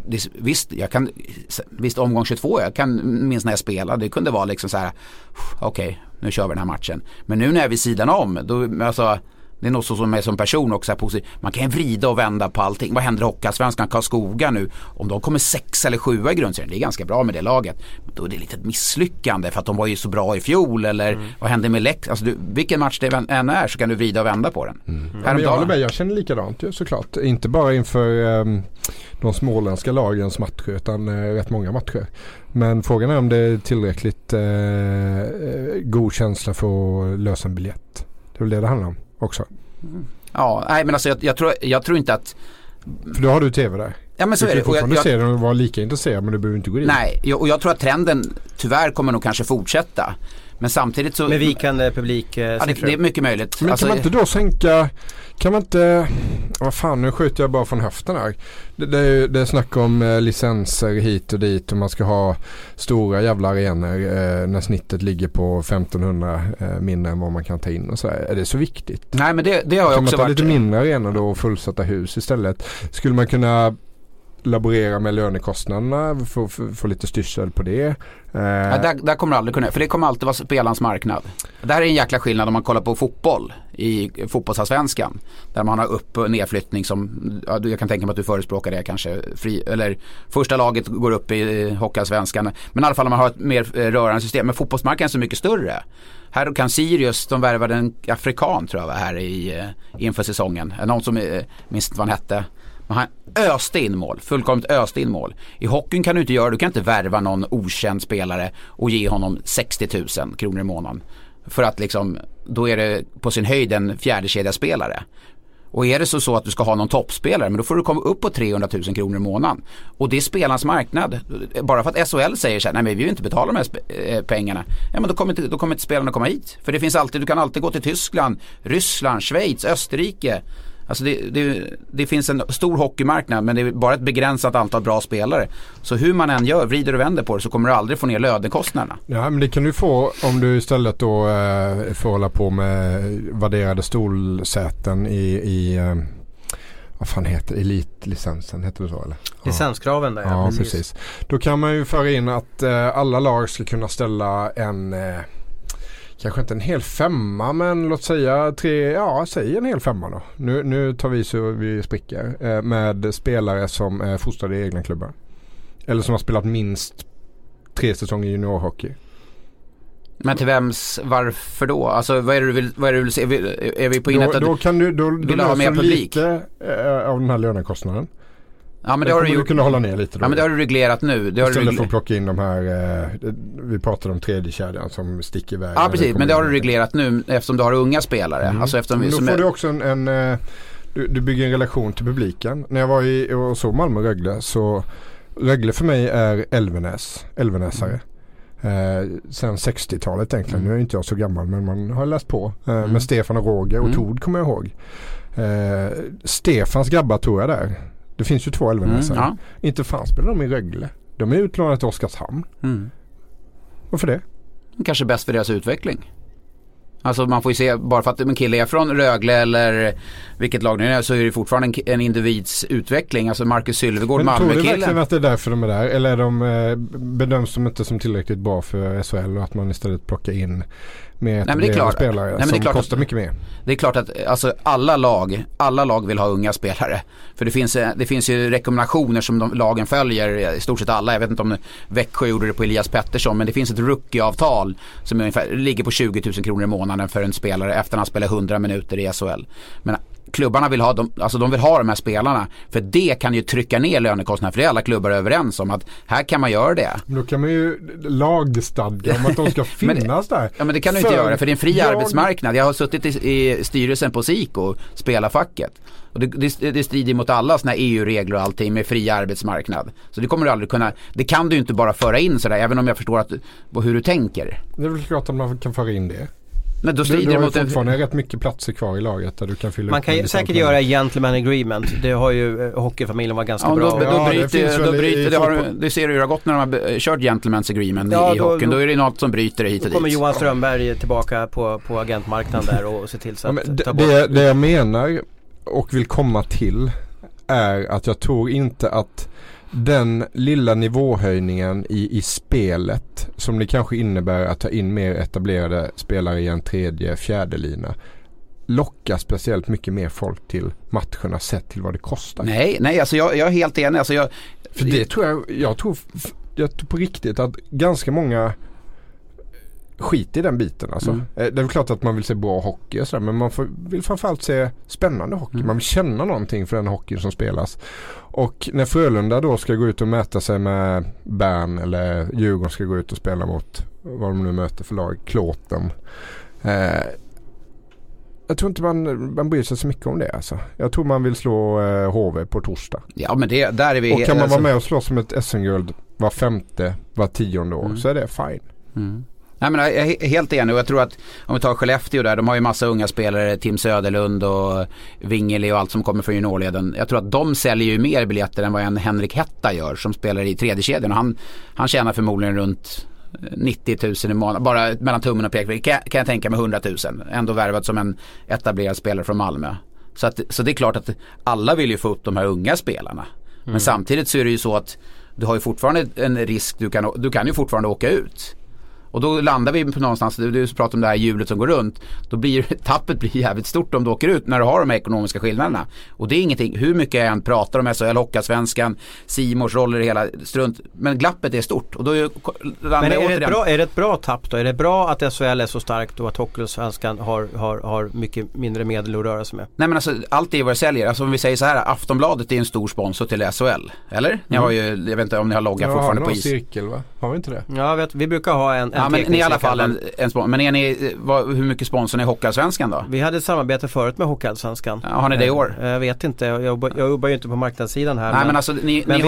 visst omgång 22, jag kan minns när jag spelade, det kunde vara liksom så här okej, nu kör vi den här matchen. Men nu när jag är vid sidan om, då alltså det är något som är som person också här positivt. Man kan vrida och vända på allting. Vad händer i Hockeyallsvenskan, Karlskoga nu? Om de kommer 6 eller 7 i grundserien, det är ganska bra med det laget. Men då är det lite ett misslyckande för att de var ju så bra i fjol. Eller vad händer med Leksand? Alltså vilken match det än är så kan du vrida och vända på den. Jag känner likadant såklart. Inte bara inför de småländska lagens matcher utan rätt många matcher. Men frågan är om det är tillräckligt god känsla för att lösa en biljett. Det är väl det handlar om också. Ja, nej men alltså jag tror inte att... För då har du tv där. Ja, men så är det. Och jag ser den och vara lika intresserad, men du behöver inte gå dit. Nej, och jag tror att trenden tyvärr kommer nog kanske fortsätta. Men samtidigt så... Med vikande publik det är mycket möjligt. Men alltså, kan man inte då sänka... Kan man inte... Vad fan, nu skjuter jag bara från höften här. Det är snack om licenser hit och dit och man ska ha stora jävla arenor när snittet ligger på 1500 mindre än vad man kan ta in och så här. Är det så viktigt? Nej, men det har jag också varit... Kan man ta lite mindre arenor då och fullsatta hus istället? Skulle man kunna laborera med lönekostnaderna, få lite styrsel på det? Där kommer det aldrig kunna, för det kommer alltid vara spelarens marknad. Det här är en jäkla skillnad om man kollar på fotboll i fotbollsallsvenskan där man har upp- och nedflyttning som, jag kan tänka mig att du förespråkar det kanske, eller första laget går upp i hockeyallsvenskan, men i alla fall om man har ett mer rörande system. Men fotbollsmarknaden är så mycket större. Här kan Sirius, de värvade en afrikan tror jag här inför säsongen. Någon som minns vad han hette. Men han fullkomligt öste in mål. I hockeyn kan du kan inte värva någon okänd spelare och ge honom 60 000 kronor i månaden. För att liksom, då är det på sin höjd en fjärdekedjaspelare. Och är det så att du ska ha någon toppspelare, men då får du komma upp på 300 000 kronor i månaden. Och det är spelarens marknad. Bara för att SHL säger så här, nej men vi vill inte betala de här pengarna. Ja, men då kommer inte spelarna komma hit. För det finns alltid, du kan alltid gå till Tyskland, Ryssland, Schweiz, Österrike. Alltså det finns en stor hockeymarknad, men det är bara ett begränsat antal bra spelare. Så hur man än gör, vrider och vänder på det, så kommer du aldrig få ner lönekostnaderna. Ja, men det kan du få om du istället då får hålla på med värderade stolsäten i vad fan heter elitlicensen, heter det så eller? Licenskraven där. Ja, precis. Då kan man ju föra in att alla lag ska kunna ställa en kanske inte en hel 5, men låt säga säg en hel 5 då. Nu tar vi så vi spricker med spelare som är fostrade i egna klubbar. Eller som har spelat minst 3 säsonger i juniorhockey. Men till varför då? Alltså vad är det du vill se? Är vi på innet att då kan du vill ha mer publik? Lite av den här lönekostnaden. Ja, men det har du kunna hålla ner lite då. Ja, men det har du reglerat nu. Istället för att plocka in de här vi pratade om tredje kedjan som sticker iväg. Ja, precis, men det har du reglerat nu eftersom du har unga spelare. Alltså då får du också du bygger en relation till publiken. När jag var och såg Malmö Rögle så Rögle för mig är Elvenäsare. Sen 60-talet egentligen. Nu är inte jag så gammal, men man har läst på. Med Stefan och Roger och Tord kommer jag ihåg. Stefans grabbar tror jag där. Det finns ju 2 Elvenäsare. Ja. Inte fan spelar de i Rögle. De är utlånade till Oskarshamn. Varför det? Kanske bäst för deras utveckling. Alltså man får ju se, bara för att en kille är från Rögle eller vilket lag nu är, så är det fortfarande en individs utveckling. Alltså Marcus Sylvegård, Malmö-killen. Tror du verkligen att det är därför de är där? Eller är de, bedöms de inte som tillräckligt bra för SHL och att man istället plockar in mer spelare som kostar mycket mer? Det är klart att alltså, alla lag vill ha unga spelare. För det finns ju rekommendationer som lagen följer, i stort sett alla. Jag vet inte om Växjö gjorde det på Elias Pettersson, men det finns ett rookie-avtal som ungefär ligger på 20 000 kronor i månaden för en spelare efter att han spelar 100 minuter i SHL. Men klubbarna vill ha de vill ha de här spelarna, för det kan ju trycka ner lönekostnaderna, för det är alla klubbar överens om att här kan man göra det. Då kan man ju lagstadga om att de ska finnas där. Ja, men det kan du inte göra, för det är en fri arbetsmarknad. Jag har suttit i styrelsen på SIKO, spelarfacket. Och det strider mot alla såna EU-regler och allting med fri arbetsmarknad. Så det kommer du aldrig kunna, det kan du inte bara föra in sådär, även om jag förstår hur du tänker. Det är väl klart att man kan föra in det. Men då du har fortfarande rätt mycket platser kvar i laget där du kan fylla. Man kan ju säkert göra gentleman agreement. Det har ju hockeyfamiljen varit ganska bra. Det ser du hur det har gått när de har kört gentleman's agreement i hockeyn. Då är det något som bryter det hit och dit. Då kommer Johan Strömberg tillbaka på agentmarknaden där och se till så att ta bort. Det jag menar och vill komma till är att jag tror inte att den lilla nivåhöjningen i spelet som det kanske innebär att ta in mer etablerade spelare i en tredje, fjärde lina lockar speciellt mycket mer folk till matcherna sett till vad det kostar. Nej, alltså jag är helt enig. Alltså för det tror jag tror på riktigt att ganska många skit i den biten alltså. Det är väl klart att man vill se bra hockey och sådär, men man vill framförallt se spännande hockey. Man vill känna någonting för den hockeyn som spelas. Och när Frölunda då ska gå ut och mäta sig med Bern eller Djurgården ska gå ut och spela mot vad de nu möter för lag, Klåten. Jag tror inte man bryr sig så mycket om det alltså. Jag tror man vill slå HV på torsdag. Ja, men där är vi. Och kan man vara med och slå som ett SM-guld var 5:e, var 10:e år så är det fine. Nej, men jag är helt enig, och jag tror att om vi tar Skellefteå där, de har ju massa unga spelare, Tim Söderlund och Wingeli och allt som kommer från juniorleden. Jag tror att de säljer ju mer biljetter än vad en Henrik Hetta gör som spelar i tredje kedjan, och han tjänar förmodligen runt 90 000 i månaden, bara mellan tummen och pekfingret kan jag tänka med 100 000, ändå värvat som en etablerad spelare från Malmö. Så det är klart att alla vill ju få upp de här unga spelarna. Men samtidigt så är det ju så att du har ju fortfarande en risk, du kan ju fortfarande åka ut. Och då landar vi på någonstans, du pratar om det här hjulet som går runt, då blir tappet blir jävligt stort om du åker ut när du har de här ekonomiska skillnaderna. Och det är ingenting, hur mycket jag än pratar om SHL, Hockeyallsvenskan, Simors roller i hela strunt, men glappet är stort. Och då men är det ett bra tapp då? Är det bra att SHL är så starkt och att Hockeyallsvenskan har mycket mindre medel att röra sig med? Nej, men alltså allt är vad jag säljer. Alltså om vi säger så här, Aftonbladet är en stor sponsor till SHL, eller? Ni har ju, jag vet inte om ni har loggat fortfarande på is. Cirkel, va? Har vi inte det? Ja, vi brukar ha en men ni i alla fall en sponsor. Men hur mycket sponsor är Hockeyallsvenskan då? Vi hade ett samarbete förut med Hockeyallsvenskan. Ja, har ni det i år? Jag vet inte. Jag jobbar ju inte på marknadssidan här. Nej, men alltså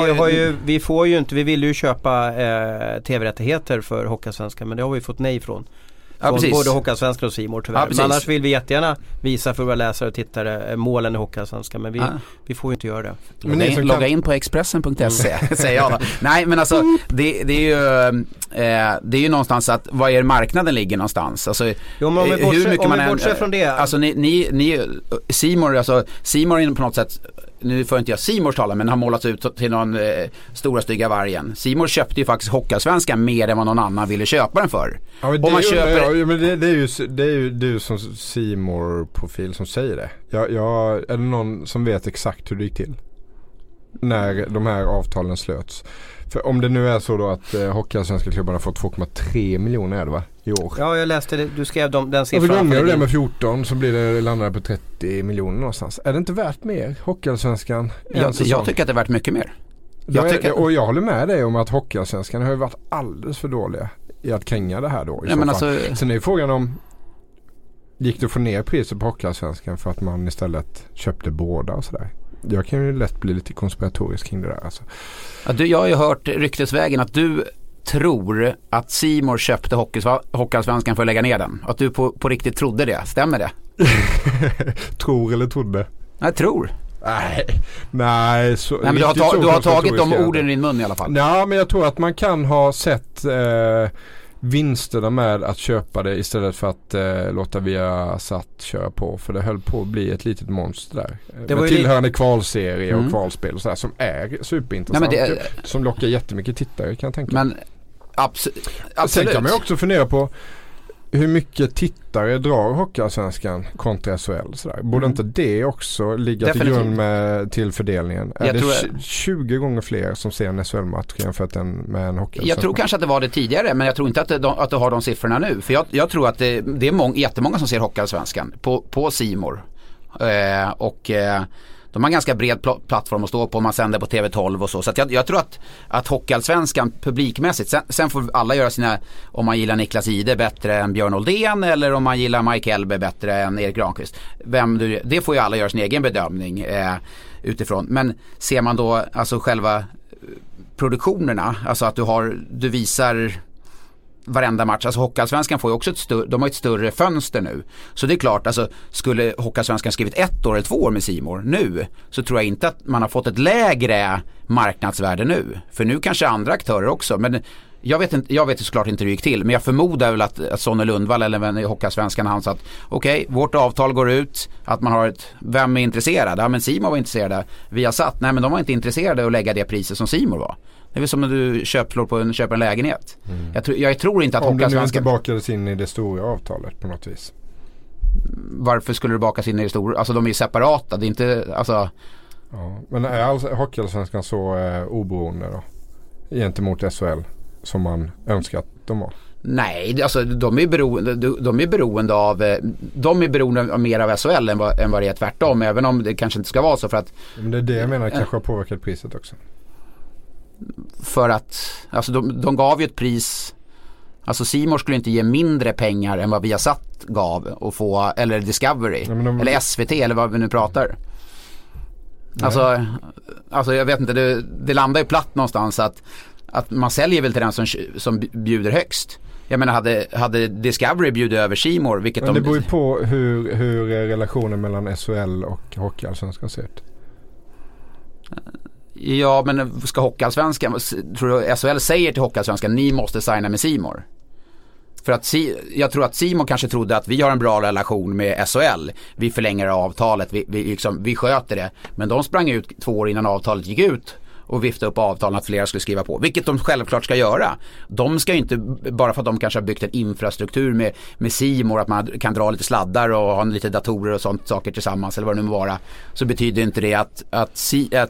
vi ville ju köpa tv-rättigheter för Hockeyallsvenskan, men det har vi fått nej från. Ja, både Hockeyallsvenskan och Simor tyvärr. Men annars vill vi jättegärna visa för våra läsare och tittare målen i Hockeyallsvenskan, men vi får ju inte göra det. Men logga in på Expressen.se säger jag då. Nej, men alltså det är ju någonstans att vad är marknaden ligger någonstans. Alltså, jo, men om vi bortser från det. Alltså Simor är på något sätt, nu får inte jag Simors tala, men har målats ut till någon stora stygga vargen. Simor köpte ju faktiskt Hockeyallsvenskan mer än vad någon annan ville köpa den för. Ja, men det är ju du som Simor-profil som säger det. Är det någon som vet exakt hur det gick till när de här avtalen slöts? För om det nu är så då att Hockeyallsvenska klubbarna får 2,3 miljoner är det, va? I år. Ja, jag läste det. Du skrev den siffran. Och vi gånger det med 14 så blir det landar på 30 miljoner någonstans. Är det inte värt mer, Hockeyallsvenskan? Jag tycker att det är värt mycket mer. Och jag håller med dig om att Hockeyallsvenskan har ju varit alldeles för dåliga i att kränga det här då. Sen är ju frågan om gick det att få ner priset på Hockeyallsvenskan för att man istället köpte båda och sådär? jag kan ju lätt bli lite konspiratorisk kring det där. Alltså. Ja, jag har ju hört ryktesvägen att du tror att C More köpte Hockeyallsvenskan för att lägga ner den. Att du på riktigt trodde det. Stämmer det? Tror eller trodde? Jag tror. Nej, men du har tagit de orden i din mun i alla fall. Ja, men jag tror att man kan ha sett vinsterna med att köpa det istället för att låta Viasat köra på. För det höll på att bli ett litet monster där. Det var tillhörande kvalserie och kvalspel och så här, som är superintressant. Nej, som lockar jättemycket tittare, kan jag tänka. Men absolut. Sen kan man också fundera på hur mycket tittare drar Hockeyallsvenskan kontra SHL? Borde inte det också ligga till grund till fördelningen? Är det 20 gånger fler som ser en SHL-match jämfört med en Hockeyallsvenskan? Jag tror kanske att det var det tidigare, men jag tror inte att du har de siffrorna nu. För jag tror att det är jättemånga som ser Hockeyallsvenskan på C More. De har en ganska bred plattform att stå på. Man sänder på TV12 och så. Så att jag tror att Hockeyallsvenskan publikmässigt, sen får alla göra sina, om man gillar Niklas Ide bättre än Björn Oldén eller om man gillar Mike Elbe bättre än Erik Granqvist. Det får ju alla göra sin egen bedömning utifrån. Men ser man då alltså själva produktionerna, alltså att du visar varenda match. Alltså Hockeyallsvenskan får ju också de har ett större fönster nu. Så det är klart, alltså skulle Hockeyallsvenskan skrivit 1 år eller 2 år med C More nu, så tror jag inte att man har fått ett lägre marknadsvärde nu. För nu kanske andra aktörer också, men jag vet såklart inte hur det gick till, men jag förmodar väl att Sonny Lundvall eller vem i Hockeyallsvenskan, han sa att okej, vårt avtal går ut, att man har vem är intresserad? Ja, men C More var intresserade. Vi har satt, nej men de var inte intresserade att lägga det priset som C More var. Det är väl som när du köper en lägenhet. Jag tror inte att om det nu inte bakades in i det stora avtalet på något vis. Varför skulle det bakas in i det stora? Alltså de är ju separata. Det är inte, alltså... Ja, men är Hockeyallsvenskan så oberoende då? Gentemot SHL som man önskar att de var? Nej, alltså de är beroende av mer av SHL än vad det är tvärtom. Även om det kanske inte ska vara så, för att... Men det är det jag menar, kanske har påverkat priset också. För att alltså de gav ju ett pris, alltså C More skulle inte ge mindre pengar än vad Viasat gav och få, eller Discovery eller SVT eller vad vi nu pratar. Alltså jag vet inte, det landar ju platt någonstans att man säljer väl till den som bjuder högst. Jag menar, hade Discovery bjudit över C More, vilket men det beror ju på hur relationen mellan SHL och Hockeyallsvenskan ser ut. Ja, men ska Hockeyallsvenskan, tror du SHL säger till Hockeyallsvenskan, ni måste signa med C More? För att jag tror att C More kanske trodde att vi har en bra relation med SHL. Vi förlänger avtalet, vi sköter det. Men de sprang ut 2 år innan avtalet gick ut och viftade upp avtalen att flera skulle skriva på. Vilket de självklart ska göra. De ska inte, bara för att de kanske har byggt en infrastruktur med C More, att man kan dra lite sladdar och ha lite datorer och sånt saker tillsammans eller vad det nu må vara, så betyder inte det att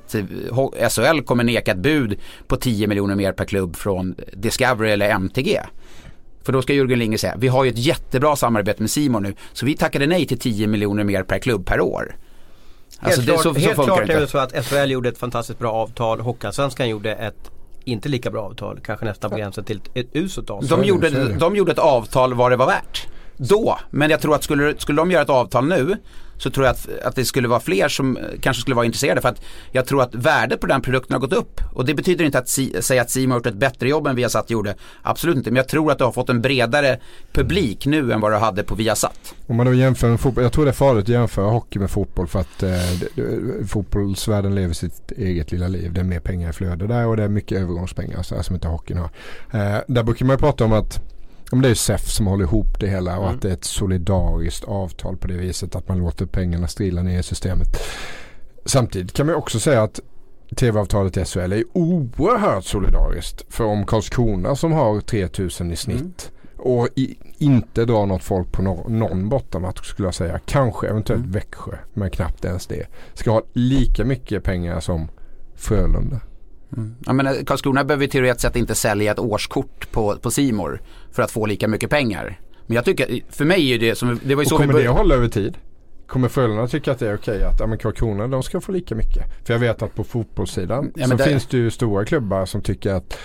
SHL kommer neka ett bud på 10 miljoner mer per klubb från Discovery eller MTG. För då ska Jörgen Linger säga, vi har ju ett jättebra samarbete med C More nu, så vi tackade nej till 10 miljoner mer per klubb per år. Alltså helt klart är det så att SHL gjorde ett fantastiskt bra avtal. Hockeyallsvenskan gjorde ett inte lika bra avtal, kanske nästan på gränsen till ett uselt avtal. De gjorde ett avtal vad det var värt då, men jag tror att skulle de göra ett avtal nu, så tror jag att det skulle vara fler som kanske skulle vara intresserade, för att jag tror att värdet på den produkten har gått upp, och det betyder inte att säga att C More har gjort ett bättre jobb än Viasat gjorde, absolut inte, men jag tror att det har fått en bredare publik nu än vad det hade på Viasat. Om man då jämför med fotboll, jag tror det är farligt att jämföra hockey med fotboll, för att fotbollsvärlden lever sitt eget lilla liv, det är mer pengar i flöde där och det är mycket övergångspengar så här, som inte hockeyn har. Där brukar man ju prata om att det är ju SEF som håller ihop det hela och att det är ett solidariskt avtal på det viset att man låter pengarna strila ner i systemet. Samtidigt kan man också säga att TV-avtalet i SHL är oerhört solidariskt, för om Karlskrona som har 3000 i snitt och inte drar något folk på någon bortamatch, skulle jag säga, kanske eventuellt Växjö, men knappt ens det, ska ha lika mycket pengar som Frölunda. Ja, men Karlskrona behöver teoretiskt sett inte sälja ett årskort på C More för att få lika mycket pengar. Men jag tycker, för mig är det som det var ju så. Kommer det hålla över tid? Kommer Frölunda tycka att det är okej att Karlskrona, de ska få lika mycket? För jag vet att på fotbollssidan så finns det ju stora klubbar som tycker att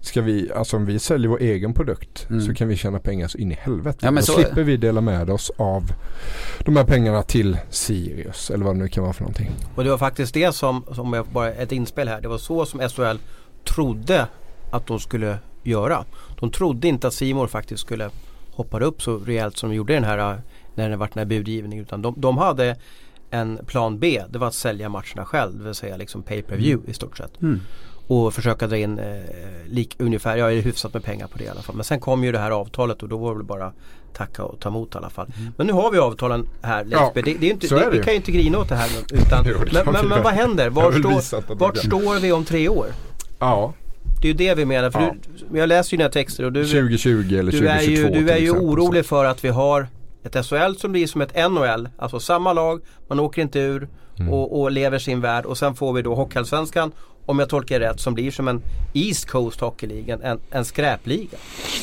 om vi säljer vår egen produkt så kan vi tjäna pengar så in i helvete. Ja, men då slipper vi dela med oss av de här pengarna till Sirius eller vad det nu kan vara för någonting. Och det var faktiskt det som jag bara ett inspel här. Det var så som SHL trodde att de skulle göra. De trodde inte att C More faktiskt skulle hoppa upp så rejält som de gjorde när det var den här budgivningen, utan de hade en plan B. Det var att sälja matcherna själv, det vill säga liksom pay-per-view i stort sett. Och försöka dra in ungefär, jag är hyfsat med pengar på det i alla fall. Men sen kom ju det här avtalet och då var det väl bara tacka och ta emot i alla fall. Men nu har vi avtalen här. Ja, det är inte, vi kan ju inte grina åt det här utan, men vad händer? Vart står vi om 3 år? Ja. Det är ju det vi menar. För jag läser ju dina texter och 2020 eller 2022. Du är ju orolig för att vi har ett SHL som blir som ett NHL. Alltså samma lag, man åker inte ur och lever sin värld. Och sen får vi då Hockeyallsvenskan, om jag tolkar rätt, som blir som en East Coast Hockey-liga, en skräpliga.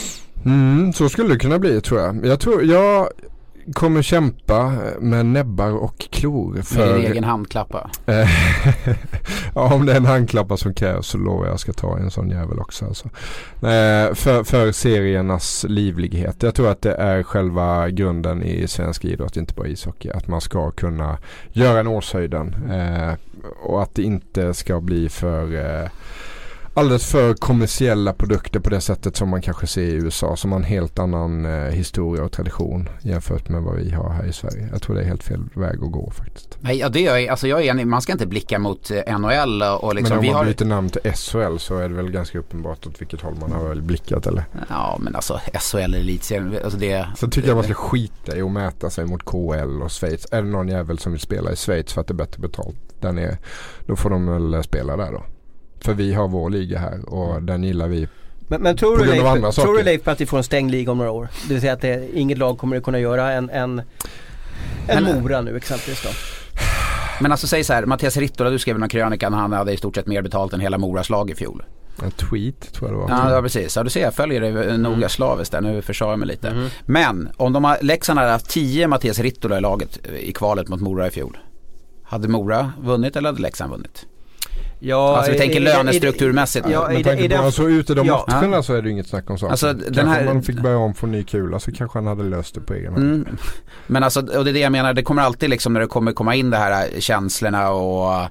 Så skulle det kunna bli, tror jag. Jag kommer kämpa med näbbar och klor för din egen handklappa. Ja, om det är en handklappa som krävs så lovar jag ska ta en sån jävel också alltså. För seriernas livlighet. Jag tror att det är själva grunden i svensk idrott, inte bara ishockey, att man ska kunna göra en årshöjden och att det inte ska bli alldeles för kommersiella produkter på det sättet som man kanske ser i USA, som har en helt annan historia och tradition jämfört med vad vi har här i Sverige. Jag tror det är helt fel väg att gå faktiskt. Nej, ja, jag är enig. Man ska inte blicka mot NHL och liksom, men om man byter namn till SHL så är det väl ganska uppenbart åt vilket håll man har väl blickat, eller? Ja, men alltså SHL elitserien, alltså det... Så tycker jag man ska skita i att mäta sig mot KL och Schweiz. Är det någon jävel som vill spela i Schweiz för att det är bättre betalt där nere, då får de väl spela där då. För vi har vår liga här och den gillar vi. Men tror du Leif på att vi får en stängd liga om några år? Det vill säga att inget lag kommer att kunna göra en Mora nu exempelvis då? Men alltså säg så här, Mattias Rittola, du skrev någon krönika när han hade i stort sett mer betalt än hela Moras lag i fjol. En tweet tror jag det var. Ja, precis. Ja, du ser, jag följer det noga slaviskt där. Nu försade jag mig lite. Men om Leksand hade haft 10 Mattias Rittola i laget i kvalet mot Mora i fjol, hade Mora vunnit eller hade Leksand vunnit? Ja, alltså vi tänker lönestrukturmässigt. Men tanke på alltså ute de matcherna så är det ju inget snack om saker. Alltså, kanske man fick börja om för ny kula så kanske han hade löst det på egen hand. Men alltså, och det är det jag menar, det kommer alltid liksom när det kommer komma in det här känslorna och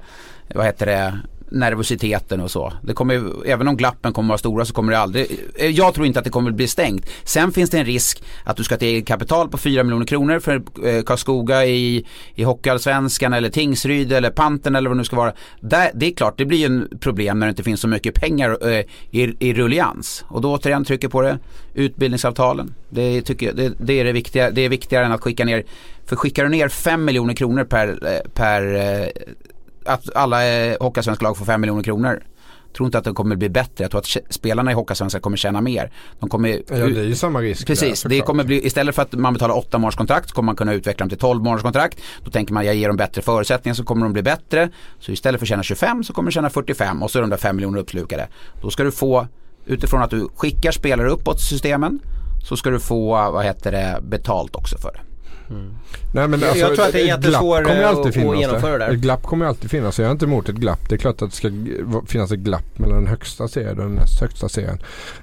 nervositeten och så. Det kommer, även om glappen kommer vara stora så kommer det aldrig, jag tror inte att det kommer bli stängt. Sen finns det en risk att du ska ta eget kapital på 4 miljoner kronor för Karlskoga i Hockeyallsvenskan eller Tingsryd eller Panten eller vad det nu ska vara. Det är klart, det blir en problem när det inte finns så mycket pengar i rullians. Och då återigen trycker på det, utbildningsavtalen. Det är det viktiga. Det är viktigare än att skicka ner, för skickar du ner 5 miljoner kronor per att alla Hockeyallsvenska lag får 5 miljoner kronor. Tror inte att det kommer bli bättre. Jag tror att spelarna i Hockeyallsvenska kommer tjäna mer. De kommer, ja, det är ju samma risk. Precis, det kommer bli, istället för att man betalar 8 månadskontrakt så kommer man kunna utveckla dem till 12 månadskontrakt. Då tänker man, jag ger dem bättre förutsättningar så kommer de bli bättre. Så istället för att tjäna 25 så kommer de tjäna 45 och så är de där 5 miljoner uppslukade. Då ska du få, utifrån att du skickar spelare uppåt systemen, så ska du få, betalt också för det. Nej, men alltså, jag tror att det är jättesvårt att genomföra det där. Ett glapp kommer alltid finnas. Jag är inte emot ett glapp. Det är klart att det ska finnas ett glapp mellan den högsta serien och den näst högsta serien.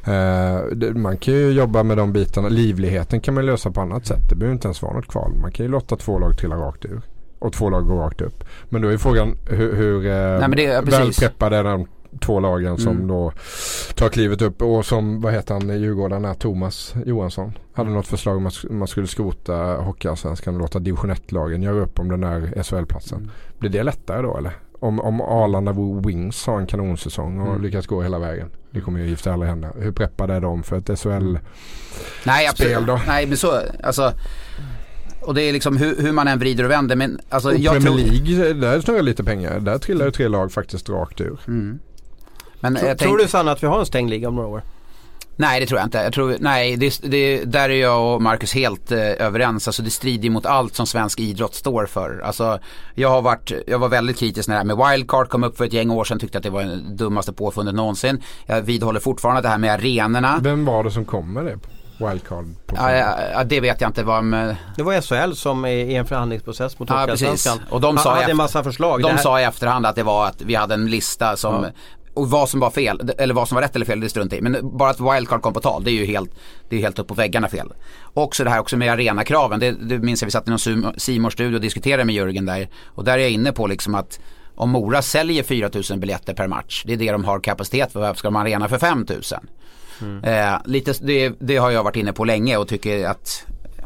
Man kan ju jobba med de bitarna. Livligheten kan man lösa på annat sätt. Det behöver inte ens vara något kval. Man kan ju låta 2 lag trilla rakt ur och 2 lag går rakt upp. Men då är frågan hur välpreppade är de 2 lagen som då tar klivet upp, och som, vad heter han i Djurgården, Thomas Johansson hade något förslag om att man skulle skrota Hockeyallsvenskan och låta division 1-lagen göra upp om den där SHL-platsen. Blir det lättare då, eller? Om Arlanda Wings har en kanonsäsong och lyckas gå hela vägen. Det kommer ju gifta alla hända. Hur preppade är de för ett SHL-spel då? Nej, men så, alltså, och det är liksom hur man än vrider och vänder. Men alltså, Premier League, där snurrar lite pengar. Där trillar ju 3 lag faktiskt rakt ur. Men tror du, Sanna, att vi har en stängd liga om några år? Nej, det tror jag inte. Där är jag och Marcus helt överens. Alltså, det strider mot allt som svensk idrott står för. Alltså, jag var väldigt kritisk när det här med wildcard kom upp för ett gäng år sedan. Tyckte att det var den dummaste påfundet någonsin. Jag vidhåller fortfarande det här med arenorna. Vem var det som kom med det? Wildcard på det vet jag inte vad med... Det var SHL som i en förhandlingsprocess mot Hockeyallsvenskan. Och de sa hade en massa förslag. De sa i efterhand att det var att vi hade en lista som och vad som var fel, eller vad som var rätt eller fel, det strunt i. Men bara att wildcard kom på tal, det är ju helt upp på väggarna fel. Också det här också med arenakraven, det minns jag vi satt i någon C-more-studio och diskuterade med Jörgen där. Och där är jag inne på liksom att om Mora säljer 4 000 biljetter per match, det är det de har kapacitet för, varför ska man arena för 5 000? Det har jag varit inne på länge och tycker att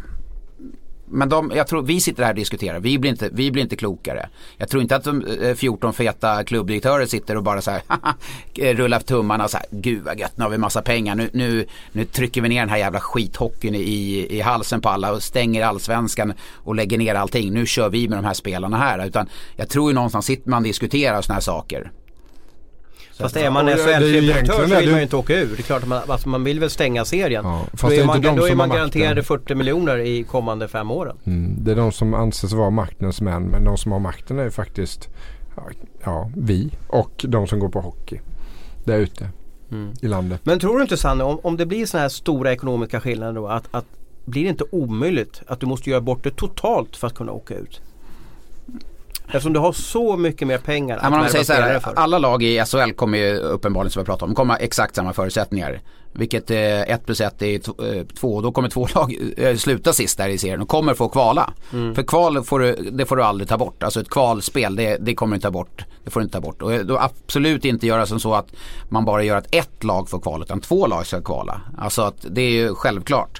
jag tror vi sitter här och diskuterar. Vi blir inte klokare. Jag tror inte att de 14 feta klubbdirektörer sitter och bara så här rullar tummarna och så här, gud vad gött, nu har vi massa pengar. Nu trycker vi ner den här jävla skithockeyn i halsen på alla och stänger allsvenskan och lägger ner allting. Nu kör vi med de här spelarna här. Utan jag tror ju någonstans sitter man och diskuterar såna här saker. Fast är man SHL-direktör så vill man ju inte åka ur. Det är klart att man vill väl stänga serien. Ja, då är man garanterade 40 miljoner i kommande 5 åren. Det är de som anses vara maktens män, men de som har makten är ju faktiskt vi och de som går på hockey där ute i landet. Men tror du inte, Sanne, om det blir såna här stora ekonomiska skillnader då, att blir det inte omöjligt att du måste göra bort det totalt för att kunna åka ut? Eftersom du har så mycket mer pengar att man säger så här, alla lag i SHL kommer ju uppenbarligen, som vi pratar om, kommer ha exakt samma förutsättningar. Vilket 1 + 1 är 2. Då kommer 2 lag sluta sist där i serien och kommer få kvala. För kval får du aldrig ta bort. Alltså ett kvalspel, det kommer du inte ta bort. Det får du inte ta bort. Och då absolut inte göra som så att man bara gör att 1 lag får kval, utan 2 lag ska kvala. Alltså att det är ju självklart.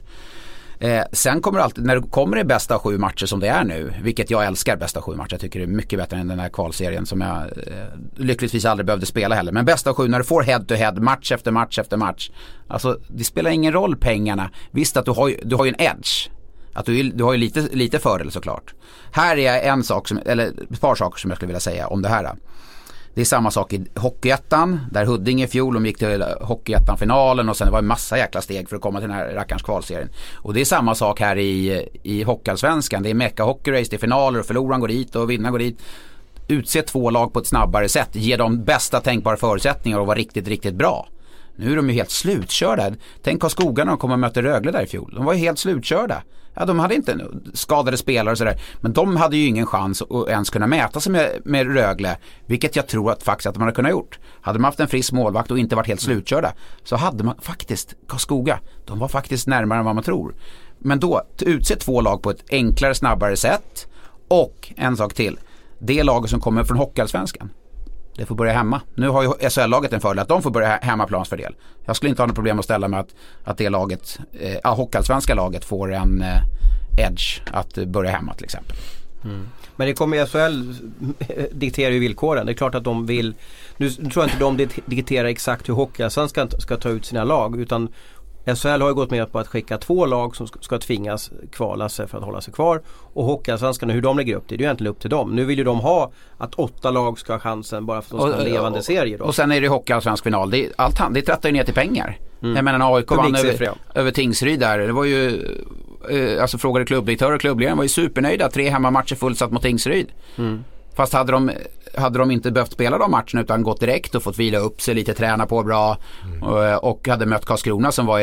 Sen kommer alltid, när det kommer det bästa av 7 matcher som det är nu, vilket jag älskar, bästa av 7 matcher, jag tycker det är mycket bättre än den här kvalserien som jag lyckligtvis aldrig behövde spela heller, men bästa av 7, när du får head to head, match efter match efter match, alltså det spelar ingen roll pengarna, visst att du har ju en edge, att du har ju lite fördel såklart. Här är en sak eller ett par saker som jag skulle vilja säga om det här. Det är samma sak i Hockeyettan, där Huddinge i fjol, de gick till Hockeyettan-finalen och sen det var en massa jäkla steg för att komma till den här rackarns kvalserien. Och det är samma sak här i Hockeyallsvenskan. Det är Mecca Hockey Race, det är finaler och förloraren går dit och vinnaren går dit. Utse 2 lag på ett snabbare sätt, ge dem bästa tänkbara förutsättningar och vara riktigt, riktigt bra. Nu är de ju helt slutkörda. Tänk Karlskoga när de kommer och möter Rögle där i fjol. De var ju helt slutkörda. Ja, de hade inte skadade spelare och sådär. Men de hade ju ingen chans att ens kunna mäta sig med Rögle. Vilket jag tror att faktiskt att man hade kunnat gjort. Hade man haft en frisk målvakt och inte varit helt slutkörda, så hade man faktiskt, Karlskoga, de var faktiskt närmare än vad man tror. Men då, utse 2 lag på ett enklare, snabbare sätt. Och en sak till. Det laget som kommer från Hockeyallsvenskan, det får börja hemma. Nu har ju SHL-laget en fördel att de får börja hemmaplansfördel. Jag skulle inte ha något problem att ställa med att det laget, Hockeyallsvenska laget får en edge att börja hemma till exempel. Men det kommer SHL dikterar ju villkoren. Det är klart att de vill, nu tror jag inte de dikterar exakt hur Hockeyallsvenskan ska ta ut sina lag, utan SHL har ju gått med på att skicka 2 lag som ska tvingas kvala sig för att hålla sig kvar, och Hockeyallsvenskan, hur de lägger upp det är ju egentligen upp till dem. Nu vill ju de ha att 8 lag ska ha chansen bara för att de ska ha en levande serie då. Och sen är det Hockeyallsvensk final. Det trattar ju ner till pengar. Jag menar AIK vann över Tingsryd där. Det var ju alltså frågade klubbdirektör och klubbledaren var ju supernöjda. 3 hemmamatcher fullsatt mot Tingsryd. Fast hade de inte behövt spela de matcherna utan gått direkt och fått vila upp sig lite, träna på bra och hade mött Karlskrona som var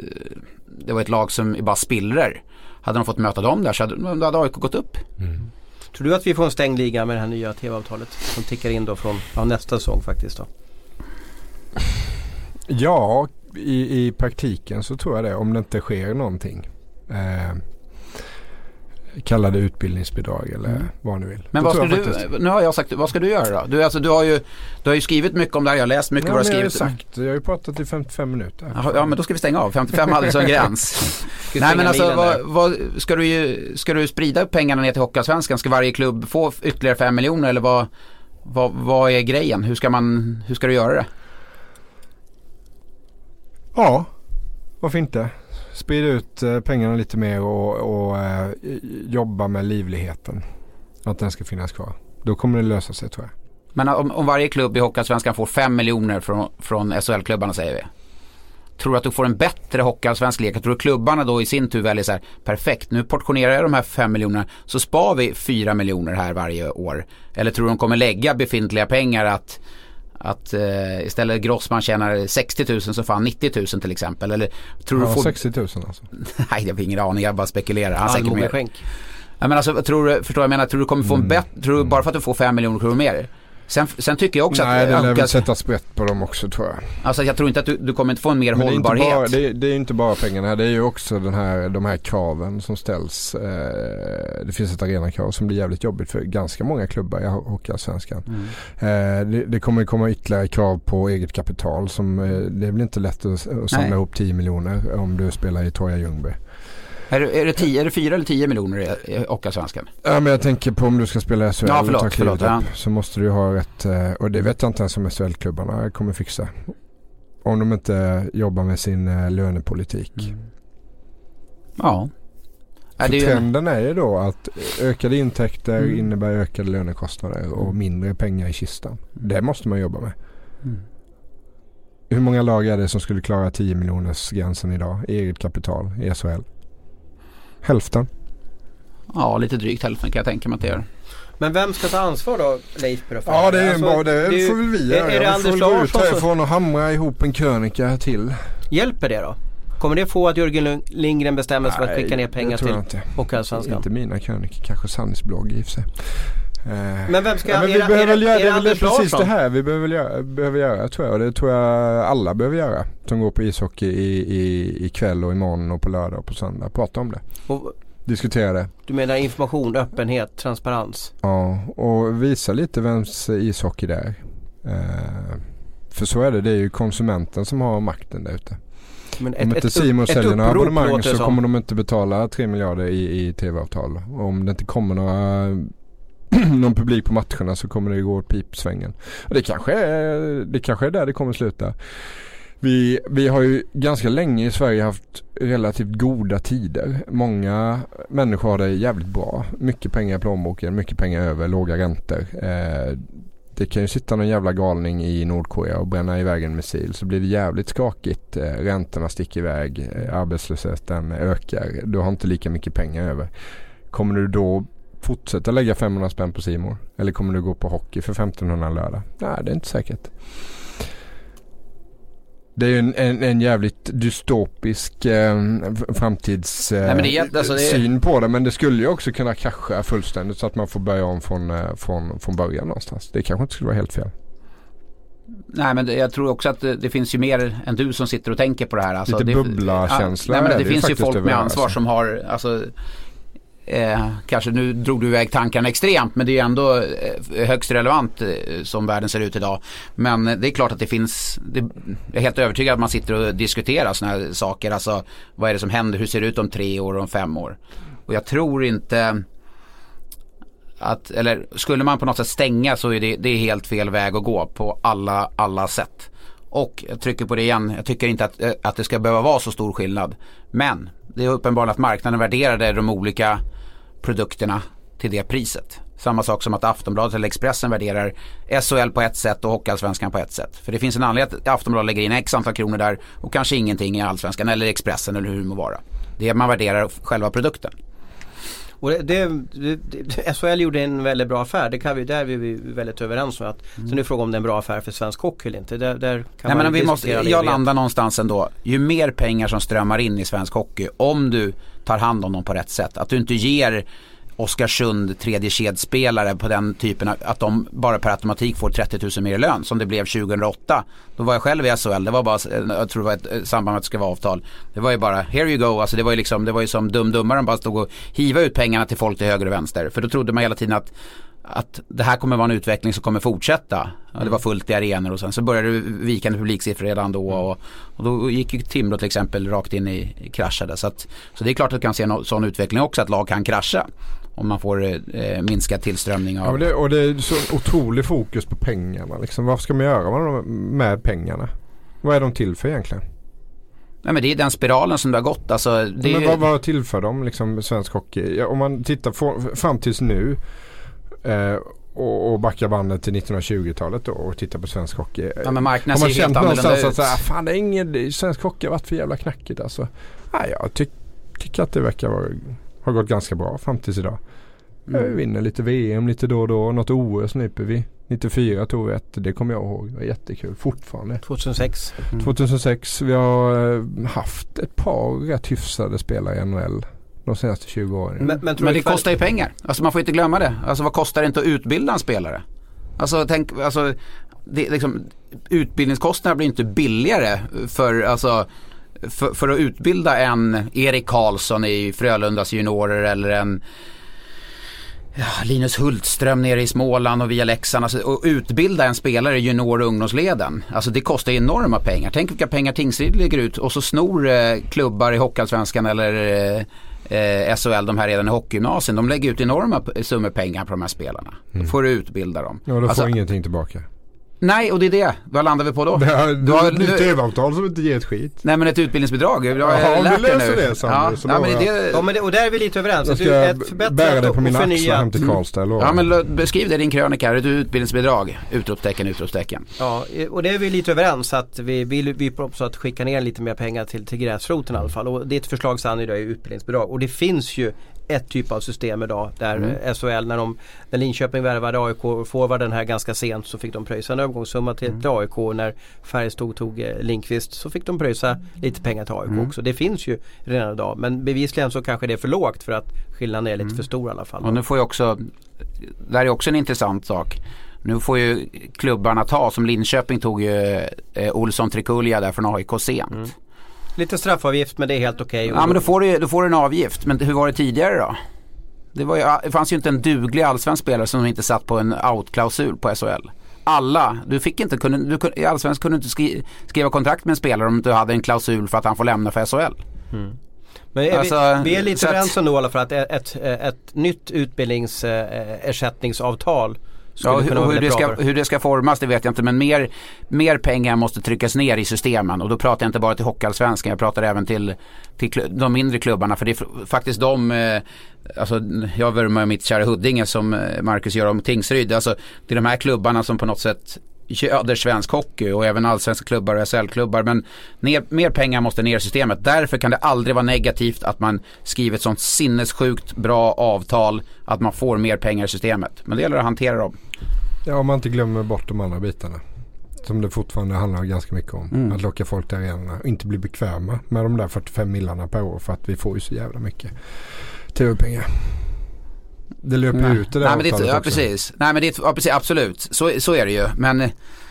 det var ett lag som bara spillrer. Hade de fått möta dem där så hade AIK gått upp. Tror du att vi får en stängd liga med det här nya TV-avtalet som tickar in då från nästa säsong faktiskt då? Ja, i praktiken så tror jag det, om det inte sker någonting. Kalla det utbildningsbidrag eller vad ni vill. Men nu har jag sagt, vad ska du göra då? Du har ju skrivit mycket om det här, jag har läst mycket vad du har skrivit. Jag har ju pratat i 55 minuter. Ja, men då ska vi stänga av. 55 hade som gräns. Nej, men alltså, ska du sprida upp pengarna ner till Hockeyallsvenskan? Ska varje klubb få ytterligare 5 miljoner eller vad är grejen? Hur ska du göra det? Ja, varför inte? Sprida ut pengarna lite mer och jobba med livligheten. Att den ska finnas kvar. Då kommer det lösa sig, tror jag. Men om varje klubb i Hockeyallsvenskan får 5 miljoner från SHL-klubbarna, säger vi. Tror du att du får en bättre Hockeyallsvensk lek? Tror du klubbarna då i sin tur väljer så här, perfekt, nu portionerar jag de här 5 miljonerna så spar vi 4 miljoner här varje år? Eller tror du de kommer lägga befintliga pengar att istället Grossman tjänar 60 000 så fan 90 000 till exempel, eller tror du får 60 000 alltså? Nej, jag har ingen aning, jag bara spekulerar. Han säkert mer. Ja, men alltså, förstår du kommer få en bättre, tror du bara för att du får 5 miljoner kronor mer? Sen tycker jag också nej, att... det lär väl sätta sprätt på dem också, tror jag. Alltså jag tror inte att du kommer inte få en mer hållbarhet. Det är inte bara pengarna, det är ju också de här kraven som ställs. Det finns ett arenakrav som blir jävligt jobbigt för ganska många klubbar i Hockeyallsvenskan. Det kommer komma ytterligare krav på eget kapital som det blir inte lätt att samla ihop 10 miljoner om du spelar i Troja Ljungby. Är det 4 eller 10 miljoner i Hockeyallsvenskan? Ja, men jag tänker på om du ska spela SHL förlåt, så måste du ha rätt, och det vet jag inte ens om SHL-klubbarna kommer fixa. Om de inte jobbar med sin lönepolitik. Ja. För trenden är ju då att ökade intäkter innebär ökade lönekostnader och mindre pengar i kistan. Det måste man jobba med. Hur många lag är det som skulle klara 10 miljoners gränsen idag i eget kapital i SHL? Hälften. Ja, lite drygt hälften kan jag tänka mig att det gör. Men vem ska ta ansvar då, Leif? Ja, det är en bra, det får väl vi göra. Är det Anders Larsson härifrån och hamra ihop en krönika till? Hjälper det då? Kommer det få att Jörgen Lindgren bestämmer sig för att skicka ner pengar till Hockeyallsvenskan? Inte mina krönikor, kanske Sannys blogg i och för sig. Men vem ska... vi behöver göra, det är väl precis det här vi behöver göra, tror jag. Och det tror jag alla behöver göra. Som går på ishockey i kväll och imorgon och på lördag och på söndag. Prata om det. Diskutera det. Du menar information, öppenhet, transparens? Ja, och visa lite vems ishockey det är. För så är det. Det är ju konsumenten som har makten där ute. Men om inte Simon säljer några abonnemang så kommer de inte betala 3 miljarder i tv-avtal. Och om det inte kommer någon publik på matcherna så kommer det gå åt pipsvängen. Och det kanske är där det kommer sluta. Vi har ju ganska länge i Sverige haft relativt goda tider. Många människor har det jävligt bra. Mycket pengar i plånboken, mycket pengar över, låga räntor. Det kan ju sitta någon jävla galning i Nordkorea och bränna iväg en missil, så blir det jävligt skakigt. Räntorna sticker iväg, arbetslösheten ökar. Du har inte lika mycket pengar över. Kommer du då fortsätta lägga 500 spänn på C More? Eller kommer du gå på hockey för 1500 lördag? Nej, det är inte säkert. Det är ju en jävligt dystopisk framtidssyn på det. Men det skulle ju också kunna krascha fullständigt så att man får börja om från början någonstans. Det kanske inte skulle vara helt fel. Nej, men jag tror också att det finns ju mer än du som sitter och tänker på det här. Alltså, lite bubbla-känsla. Nej, men det finns ju folk med ansvar som har... Alltså, kanske nu drog du iväg tankarna extremt, men det är ändå högst relevant som världen ser ut idag. Men det är klart att det finns, jag är helt övertygad att man sitter och diskuterar såna här saker. Alltså, vad är det som händer? Hur ser det ut om 3 år och om 5 år? Och jag tror inte att, eller skulle man på något sätt stänga, så är det är helt fel väg att gå på alla sätt. Och jag trycker på det igen, jag tycker inte att det ska behöva vara så stor skillnad. Men det är uppenbart att marknaden värderade de olika produkterna till det priset. Samma sak som att Aftonbladet eller Expressen värderar SHL på ett sätt och Hockeyallsvenskan på ett sätt. För det finns en anledning att Aftonbladet lägger in x antal kronor där och kanske ingenting i Allsvenskan eller Expressen eller hur det må vara. Det är man värderar själva produkten. Och SHL gjorde en väldigt bra affär. Där är vi väldigt överens om att så nu är frågan om det är en bra affär för svensk hockey eller inte. Där kan jag landar någonstans ändå. Ju mer pengar som strömmar in i svensk hockey, om du tar hand om dem på rätt sätt, att du inte ger Oskarsund tredje kedspelare på den typen att de bara per automatik får 30 000 mer i lön som det blev 2008. Då var jag själv i SHL. Det var bara, jag tror det var ett samband med att det ska vara avtal. Det var ju bara here you go. Alltså det var ju som dumdummaren bara stod och hiva ut pengarna till folk till höger och vänster. För då trodde man hela tiden att det här kommer vara en utveckling som kommer fortsätta. Ja, det var fullt i arenor och sen så började det vikande publiksiffror redan då och då gick ju Timrå till exempel rakt in i kraschade. Så det är klart att du kan se en sån utveckling också, att lag kan krascha om man får minskad tillströmning av... Ja, och det är så otrolig fokus på pengarna. Liksom. Vad ska man göra med pengarna? Vad är de till för egentligen? Nej, men det är den spiralen som det har gått. Alltså, vad tillför de liksom, svensk hockey? Ja, om man tittar fram tills nu och backar bandet till 1920-talet då och tittar på svensk hockey. Ja, men marknaden ser helt annorlunda ut. Fan, det är ingen svensk hockey har varit för jävla knackigt alltså. Nej, jag tycker att det verkar har gått ganska bra fram tills idag. Vi vinner lite VM lite då och då. Något OS nyper vi. 94 tog vi ett. Det kommer jag ihåg. Det var jättekul. Fortfarande. 2006. 2006. Vi har haft ett par rätt hyfsade spelare i NHL de senaste 20 åren. Men det kostar ju pengar. Alltså man får inte glömma det. Alltså vad kostar det inte att utbilda en spelare? Alltså liksom, utbildningskostnaderna blir inte billigare för att utbilda en Erik Karlsson i Frölundas juniorer eller en Linus Hultström nere i Småland och via Leksand. Alltså, och utbilda en spelare i junior- och ungdomsleden. Alltså det kostar enorma pengar. Tänk vilka pengar Tingsryd lägger ut och så snor klubbar i Hockeyallsvenskan eller SHL, de här redan i hockeygymnasien. De lägger ut enorma summor pengar på de här spelarna. Då får du utbilda dem. Ja, då får ingenting tillbaka. Nej, och det är det. Vad landar vi på då? Du har ett tv-avtal som inte ger ett skit. Nej, men ett utbildningsbidrag. Om vi löser det, Sander, så och där är vi lite överens. Jag ska bära det på mina axlar hem till Karlstad. Ja, men beskriv det i din krönika. Ett utbildningsbidrag. Utropstecken. Ja, och det är vi lite överens att vi vill också att skicka ner lite mer pengar till gräsroten i alla fall. Och det är ett förslag Sanny idag är utbildningsbidrag. Och det finns ju ett typ av system idag där SHL när Linköping värvade AIK och forward den här ganska sent så fick de pröjsa en övergångssumma till AIK. När Färjestad tog Lindqvist så fick de pröjsa lite pengar till AIK också. Det finns ju redan idag, men bevisligen så kanske det är för lågt för att skillnaden är lite för stor i alla fall. Och nu får ju också, där är också en intressant sak. Nu får ju klubbarna ta, som Linköping tog ju Olsson Trikulja där från AIK sent. Lite straffavgift, men det är helt okej. Ja, men då får du en avgift. Men hur var det tidigare då? Det fanns ju inte en duglig allsvensk spelare som inte satt på en outklausul på SHL. Alla, i allsvensk kunde du inte skriva kontrakt med en spelare om du hade en klausul för att han får lämna för SHL. Men vi är lite överens ändå alla för att ett nytt utbildningsersättningsavtal. Ja, hur det ska formas, det vet jag inte, men mer pengar måste tryckas ner i systemen, och då pratar jag inte bara till Hockeyallsvenskan, jag pratar även till de mindre klubbarna, för det är faktiskt jag vurmar mitt kära Huddinge som Marcus gör om Tingsryd, alltså det är de här klubbarna som på något sätt göder svensk hockey och även allsvenska klubbar och SHL-klubbar, men mer pengar måste ner i systemet. Därför kan det aldrig vara negativt att man skriver ett sånt sinnessjukt bra avtal att man får mer pengar i systemet, men det gäller att hantera dem. Ja, om man inte glömmer bort de andra bitarna som det fortfarande handlar ganska mycket om. Att locka folk till arenorna och inte bli bekväma med de där 45 millarna per år, för att vi får ju så jävla mycket tv-pengar. Det löper ut det där. Nej, men det, precis. Nej, men det, precis, absolut. Så är det ju. Men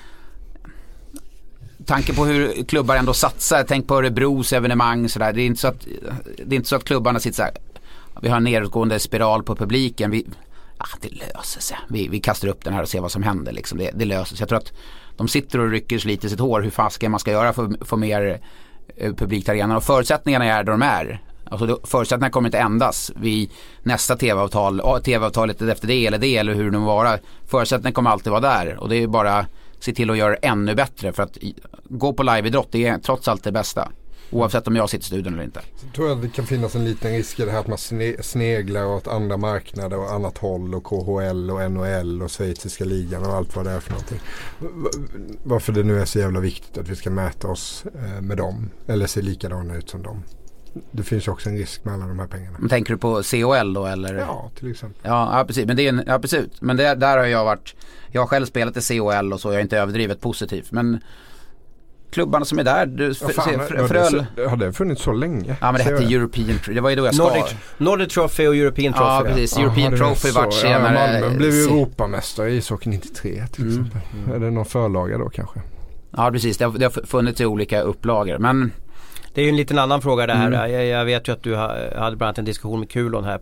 tanke på hur klubbar ändå satsar. Tänk på Örebros evenemang. Sådär. Det är inte så att klubbarna sitter så här. Vi har en nedåtgående spiral på publiken. Det löser sig. Vi kastar upp den här och ser vad som händer. Liksom. Det löser sig. Jag tror att de sitter och rycker sig lite i sitt hår. Hur fasken man ska göra för att få mer publik till arenan. Och förutsättningarna är där de är. Alltså förutsättningarna kommer inte ändras vid nästa tv-avtalet efter det eller hur det vara. Förutsättningarna kommer alltid vara där, och det är bara se till att göra det ännu bättre, för att gå på live-idrott, det är trots allt det bästa, oavsett om jag sitter i studion eller inte. Jag tror att det kan finnas en liten risk i det här att man sneglar åt andra marknader och annat håll, och KHL och NHL och schweiziska ligan och allt vad det är för någonting. Varför det nu är så jävla viktigt att vi ska mäta oss med dem eller se likadana ut som dem. Det finns också en risk med alla de här pengarna. Men tänker du på COL då eller? Ja, till exempel. Ja, precis. Men precis. Men där har jag har själv spelat i COL och så, jag är inte överdrivet positivt. Men klubbarna som är där, har det funnits så länge? Ja, men det hette European, det var ju då jag ska. Nordic Trophy och European Trophy. Ja, precis. European Trophy vart senare. Malmö blev Europamästare i ishockey 93 till exempel. Är det någon förlaga då kanske? Ja, precis. Det har funnits i olika upplagor, men det är ju en liten annan fråga det här. Jag vet ju att du hade bland annat en diskussion med Kulon här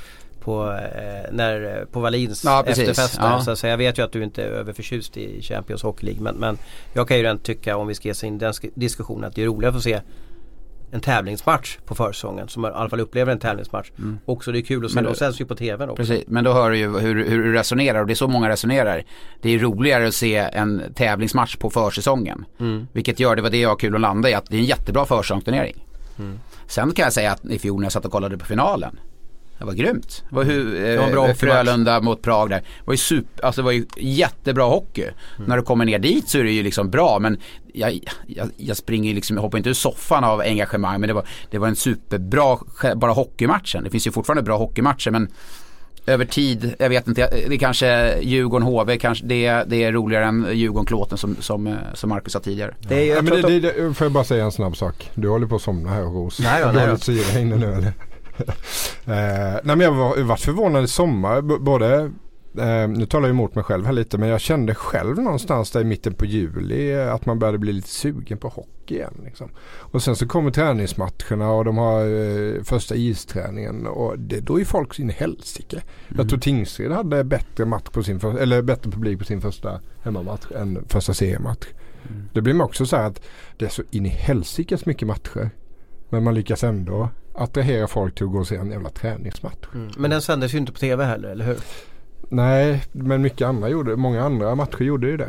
på Wallins efterfest. Ja. Så jag vet ju att du inte är överförtjust i Champions Hockey League. Men jag kan ju redan tycka, om vi ska ge sig in i den diskussionen, att det är roligt att få se en tävlingsmatch på försäsongen, som i alla fall upplever en tävlingsmatch. Också det är kul att se, och sen ju på tvn också. Precis, men då hör du ju hur du resonerar, och det är så många resonerar. Det är roligare att se en tävlingsmatch på försäsongen. Vilket gör, det var det jag kul att landa i, att det är en jättebra försäsongsturnering. Sen kan jag säga att i fjol när jag satt och kollade på finalen, det var grymt. Det var Frölunda mot Prag där. Det var ju jättebra hockey. När du kommer ner dit så är det ju liksom bra, men jag springer liksom, jag hoppar inte ur soffan av engagemang, men det var en superbra bara hockeymatchen. Det finns ju fortfarande bra hockeymatcher, men över tid, jag vet inte, det är kanske Djurgården HV, kanske det är roligare än Djurgården-Klåten som Marcus sa tidigare. Får jag bara säga en snabb sak. Du håller på att somna här, Ros. Nej, du har lite syre här inne nu, eller? Nej, men jag har varit förvånad i sommar, både nu talar jag emot mig själv här lite, men jag kände själv någonstans där i mitten på juli att man började bli lite sugen på hockey igen liksom. Och sen så kommer träningsmatcherna och de har första isträningen och då är folk in i helsike. Jag tror Tingsryd hade bättre match på sin eller bättre publik på sin första hemmamatch än första seriematch. Det blir också så här att det är så in i helsike mycket matcher, men man lyckas ändå attrahera folk till att gå och se en jävla träningsmatch. Men den sändes ju inte på tv heller, eller hur? Nej, men många andra matcher gjorde ju det.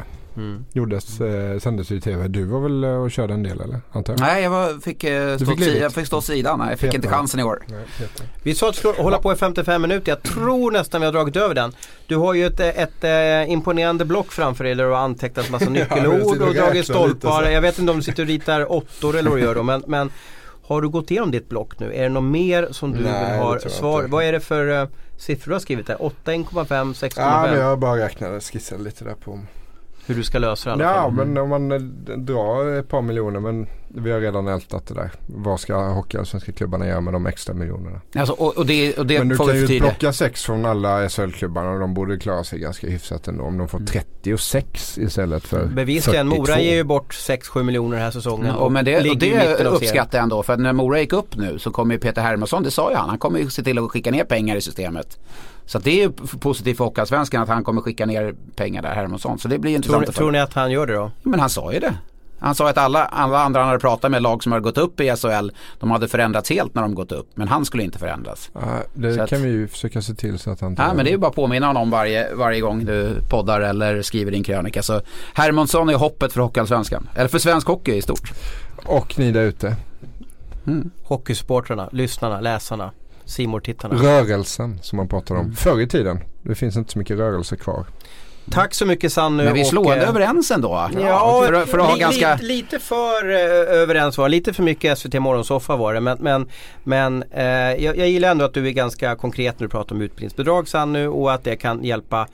Sändes ju i tv. Du var väl och körde en del, eller? Antar? Nej, jag fick stå sidan. Jag fick inte chansen i år. Nej, vi sa att hålla på i 55 minuter. Jag tror nästan vi har dragit över den. Du har ju ett imponerande block framför dig där du har antecknat massa nyckelord och dragit stolpar. Jag vet inte om du sitter och ritar åttor eller vad du gör då, men har du gått igenom ditt block nu? Är det något mer som du vill ha svar? Vad är det för siffror du har skrivit där? 8, 1,5, 6,5? Ja, men jag bara skissade lite där på hur du ska lösa det i alla fall. fall. Men om man drar ett par miljoner, men vi har redan ältat det där. Vad ska hockeyallsvenska klubbarna göra med de extra miljonerna? Alltså, och det men du får kan vi ju plocka 6 från alla SHL-klubbarna och de borde klara sig ganska hyfsat ändå. Om de får 36 istället för bevisligen, 42. Mora ger ju bort 6-7 miljoner här säsongen. Och men det uppskattar jag ändå, för att när Mora gick upp nu så kommer ju Peter Hermansson, det sa ju han kommer ju se till att skicka ner pengar i systemet. Så det är ju positivt för Hockeyallsvenskan att han kommer skicka ner pengar där, Hermansson. Så det blir intressant. Tror ni att han gör det då? Men han sa ju det. Han sa att alla andra han hade pratat med, lag som hade gått upp i SHL, de hade förändrats helt när de gått upp. Men han skulle inte förändras. Det kan vi ju försöka se till så att han... Ja, men det är ju bara att påminna honom varje gång du poddar eller skriver din krönika. Så Hermansson är hoppet för Hockeyallsvenskan. Eller för svensk hockey i stort. Och ni där ute. Hockeysportrarna, lyssnarna, läsarna, C-more-tittarna. Rörelsen som man pratar om. Förr i tiden. Det finns inte så mycket rörelse kvar. Tack så mycket, Sannu. Men vi slår överens ändå. Ja, för att ha ganska... lite för överens var. Lite för mycket SVT Morgonsoffa var det. Men jag gillar ändå att du är ganska konkret när du pratar om utbildningsbidrag, Sannu, och att det kan hjälpa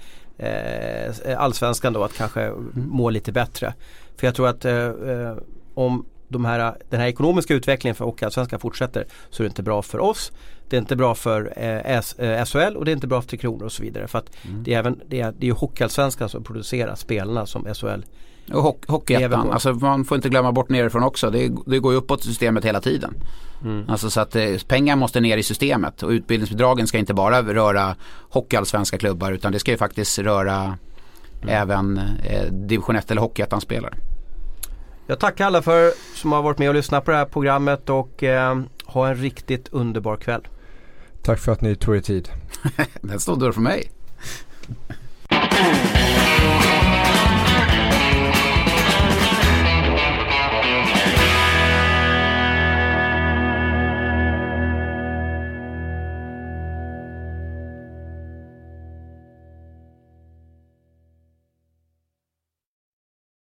allsvenskan då att kanske må lite bättre. För jag tror att om den här ekonomiska utvecklingen för Hockeyallsvenskan fortsätter, så är det inte bra för oss. Det är inte bra för SHL och det är inte bra för Tre Kronor och så vidare. För att det är ju Hockeyallsvenskan som producerar spelarna som SHL. Och Hockeyettan, alltså man får inte glömma bort nerifrån också. Det går ju uppåt systemet hela tiden. Alltså så att pengar måste ner i systemet. Och utbildningsbidragen ska inte bara röra Hockeyallsvenska klubbar, utan det ska ju faktiskt röra även division 1 eller Hockeyettan-spelare. Jag tackar alla som har varit med och lyssnat på det här programmet och ha en riktigt underbar kväll. Tack för att ni tog er tid. Den stod där för mig.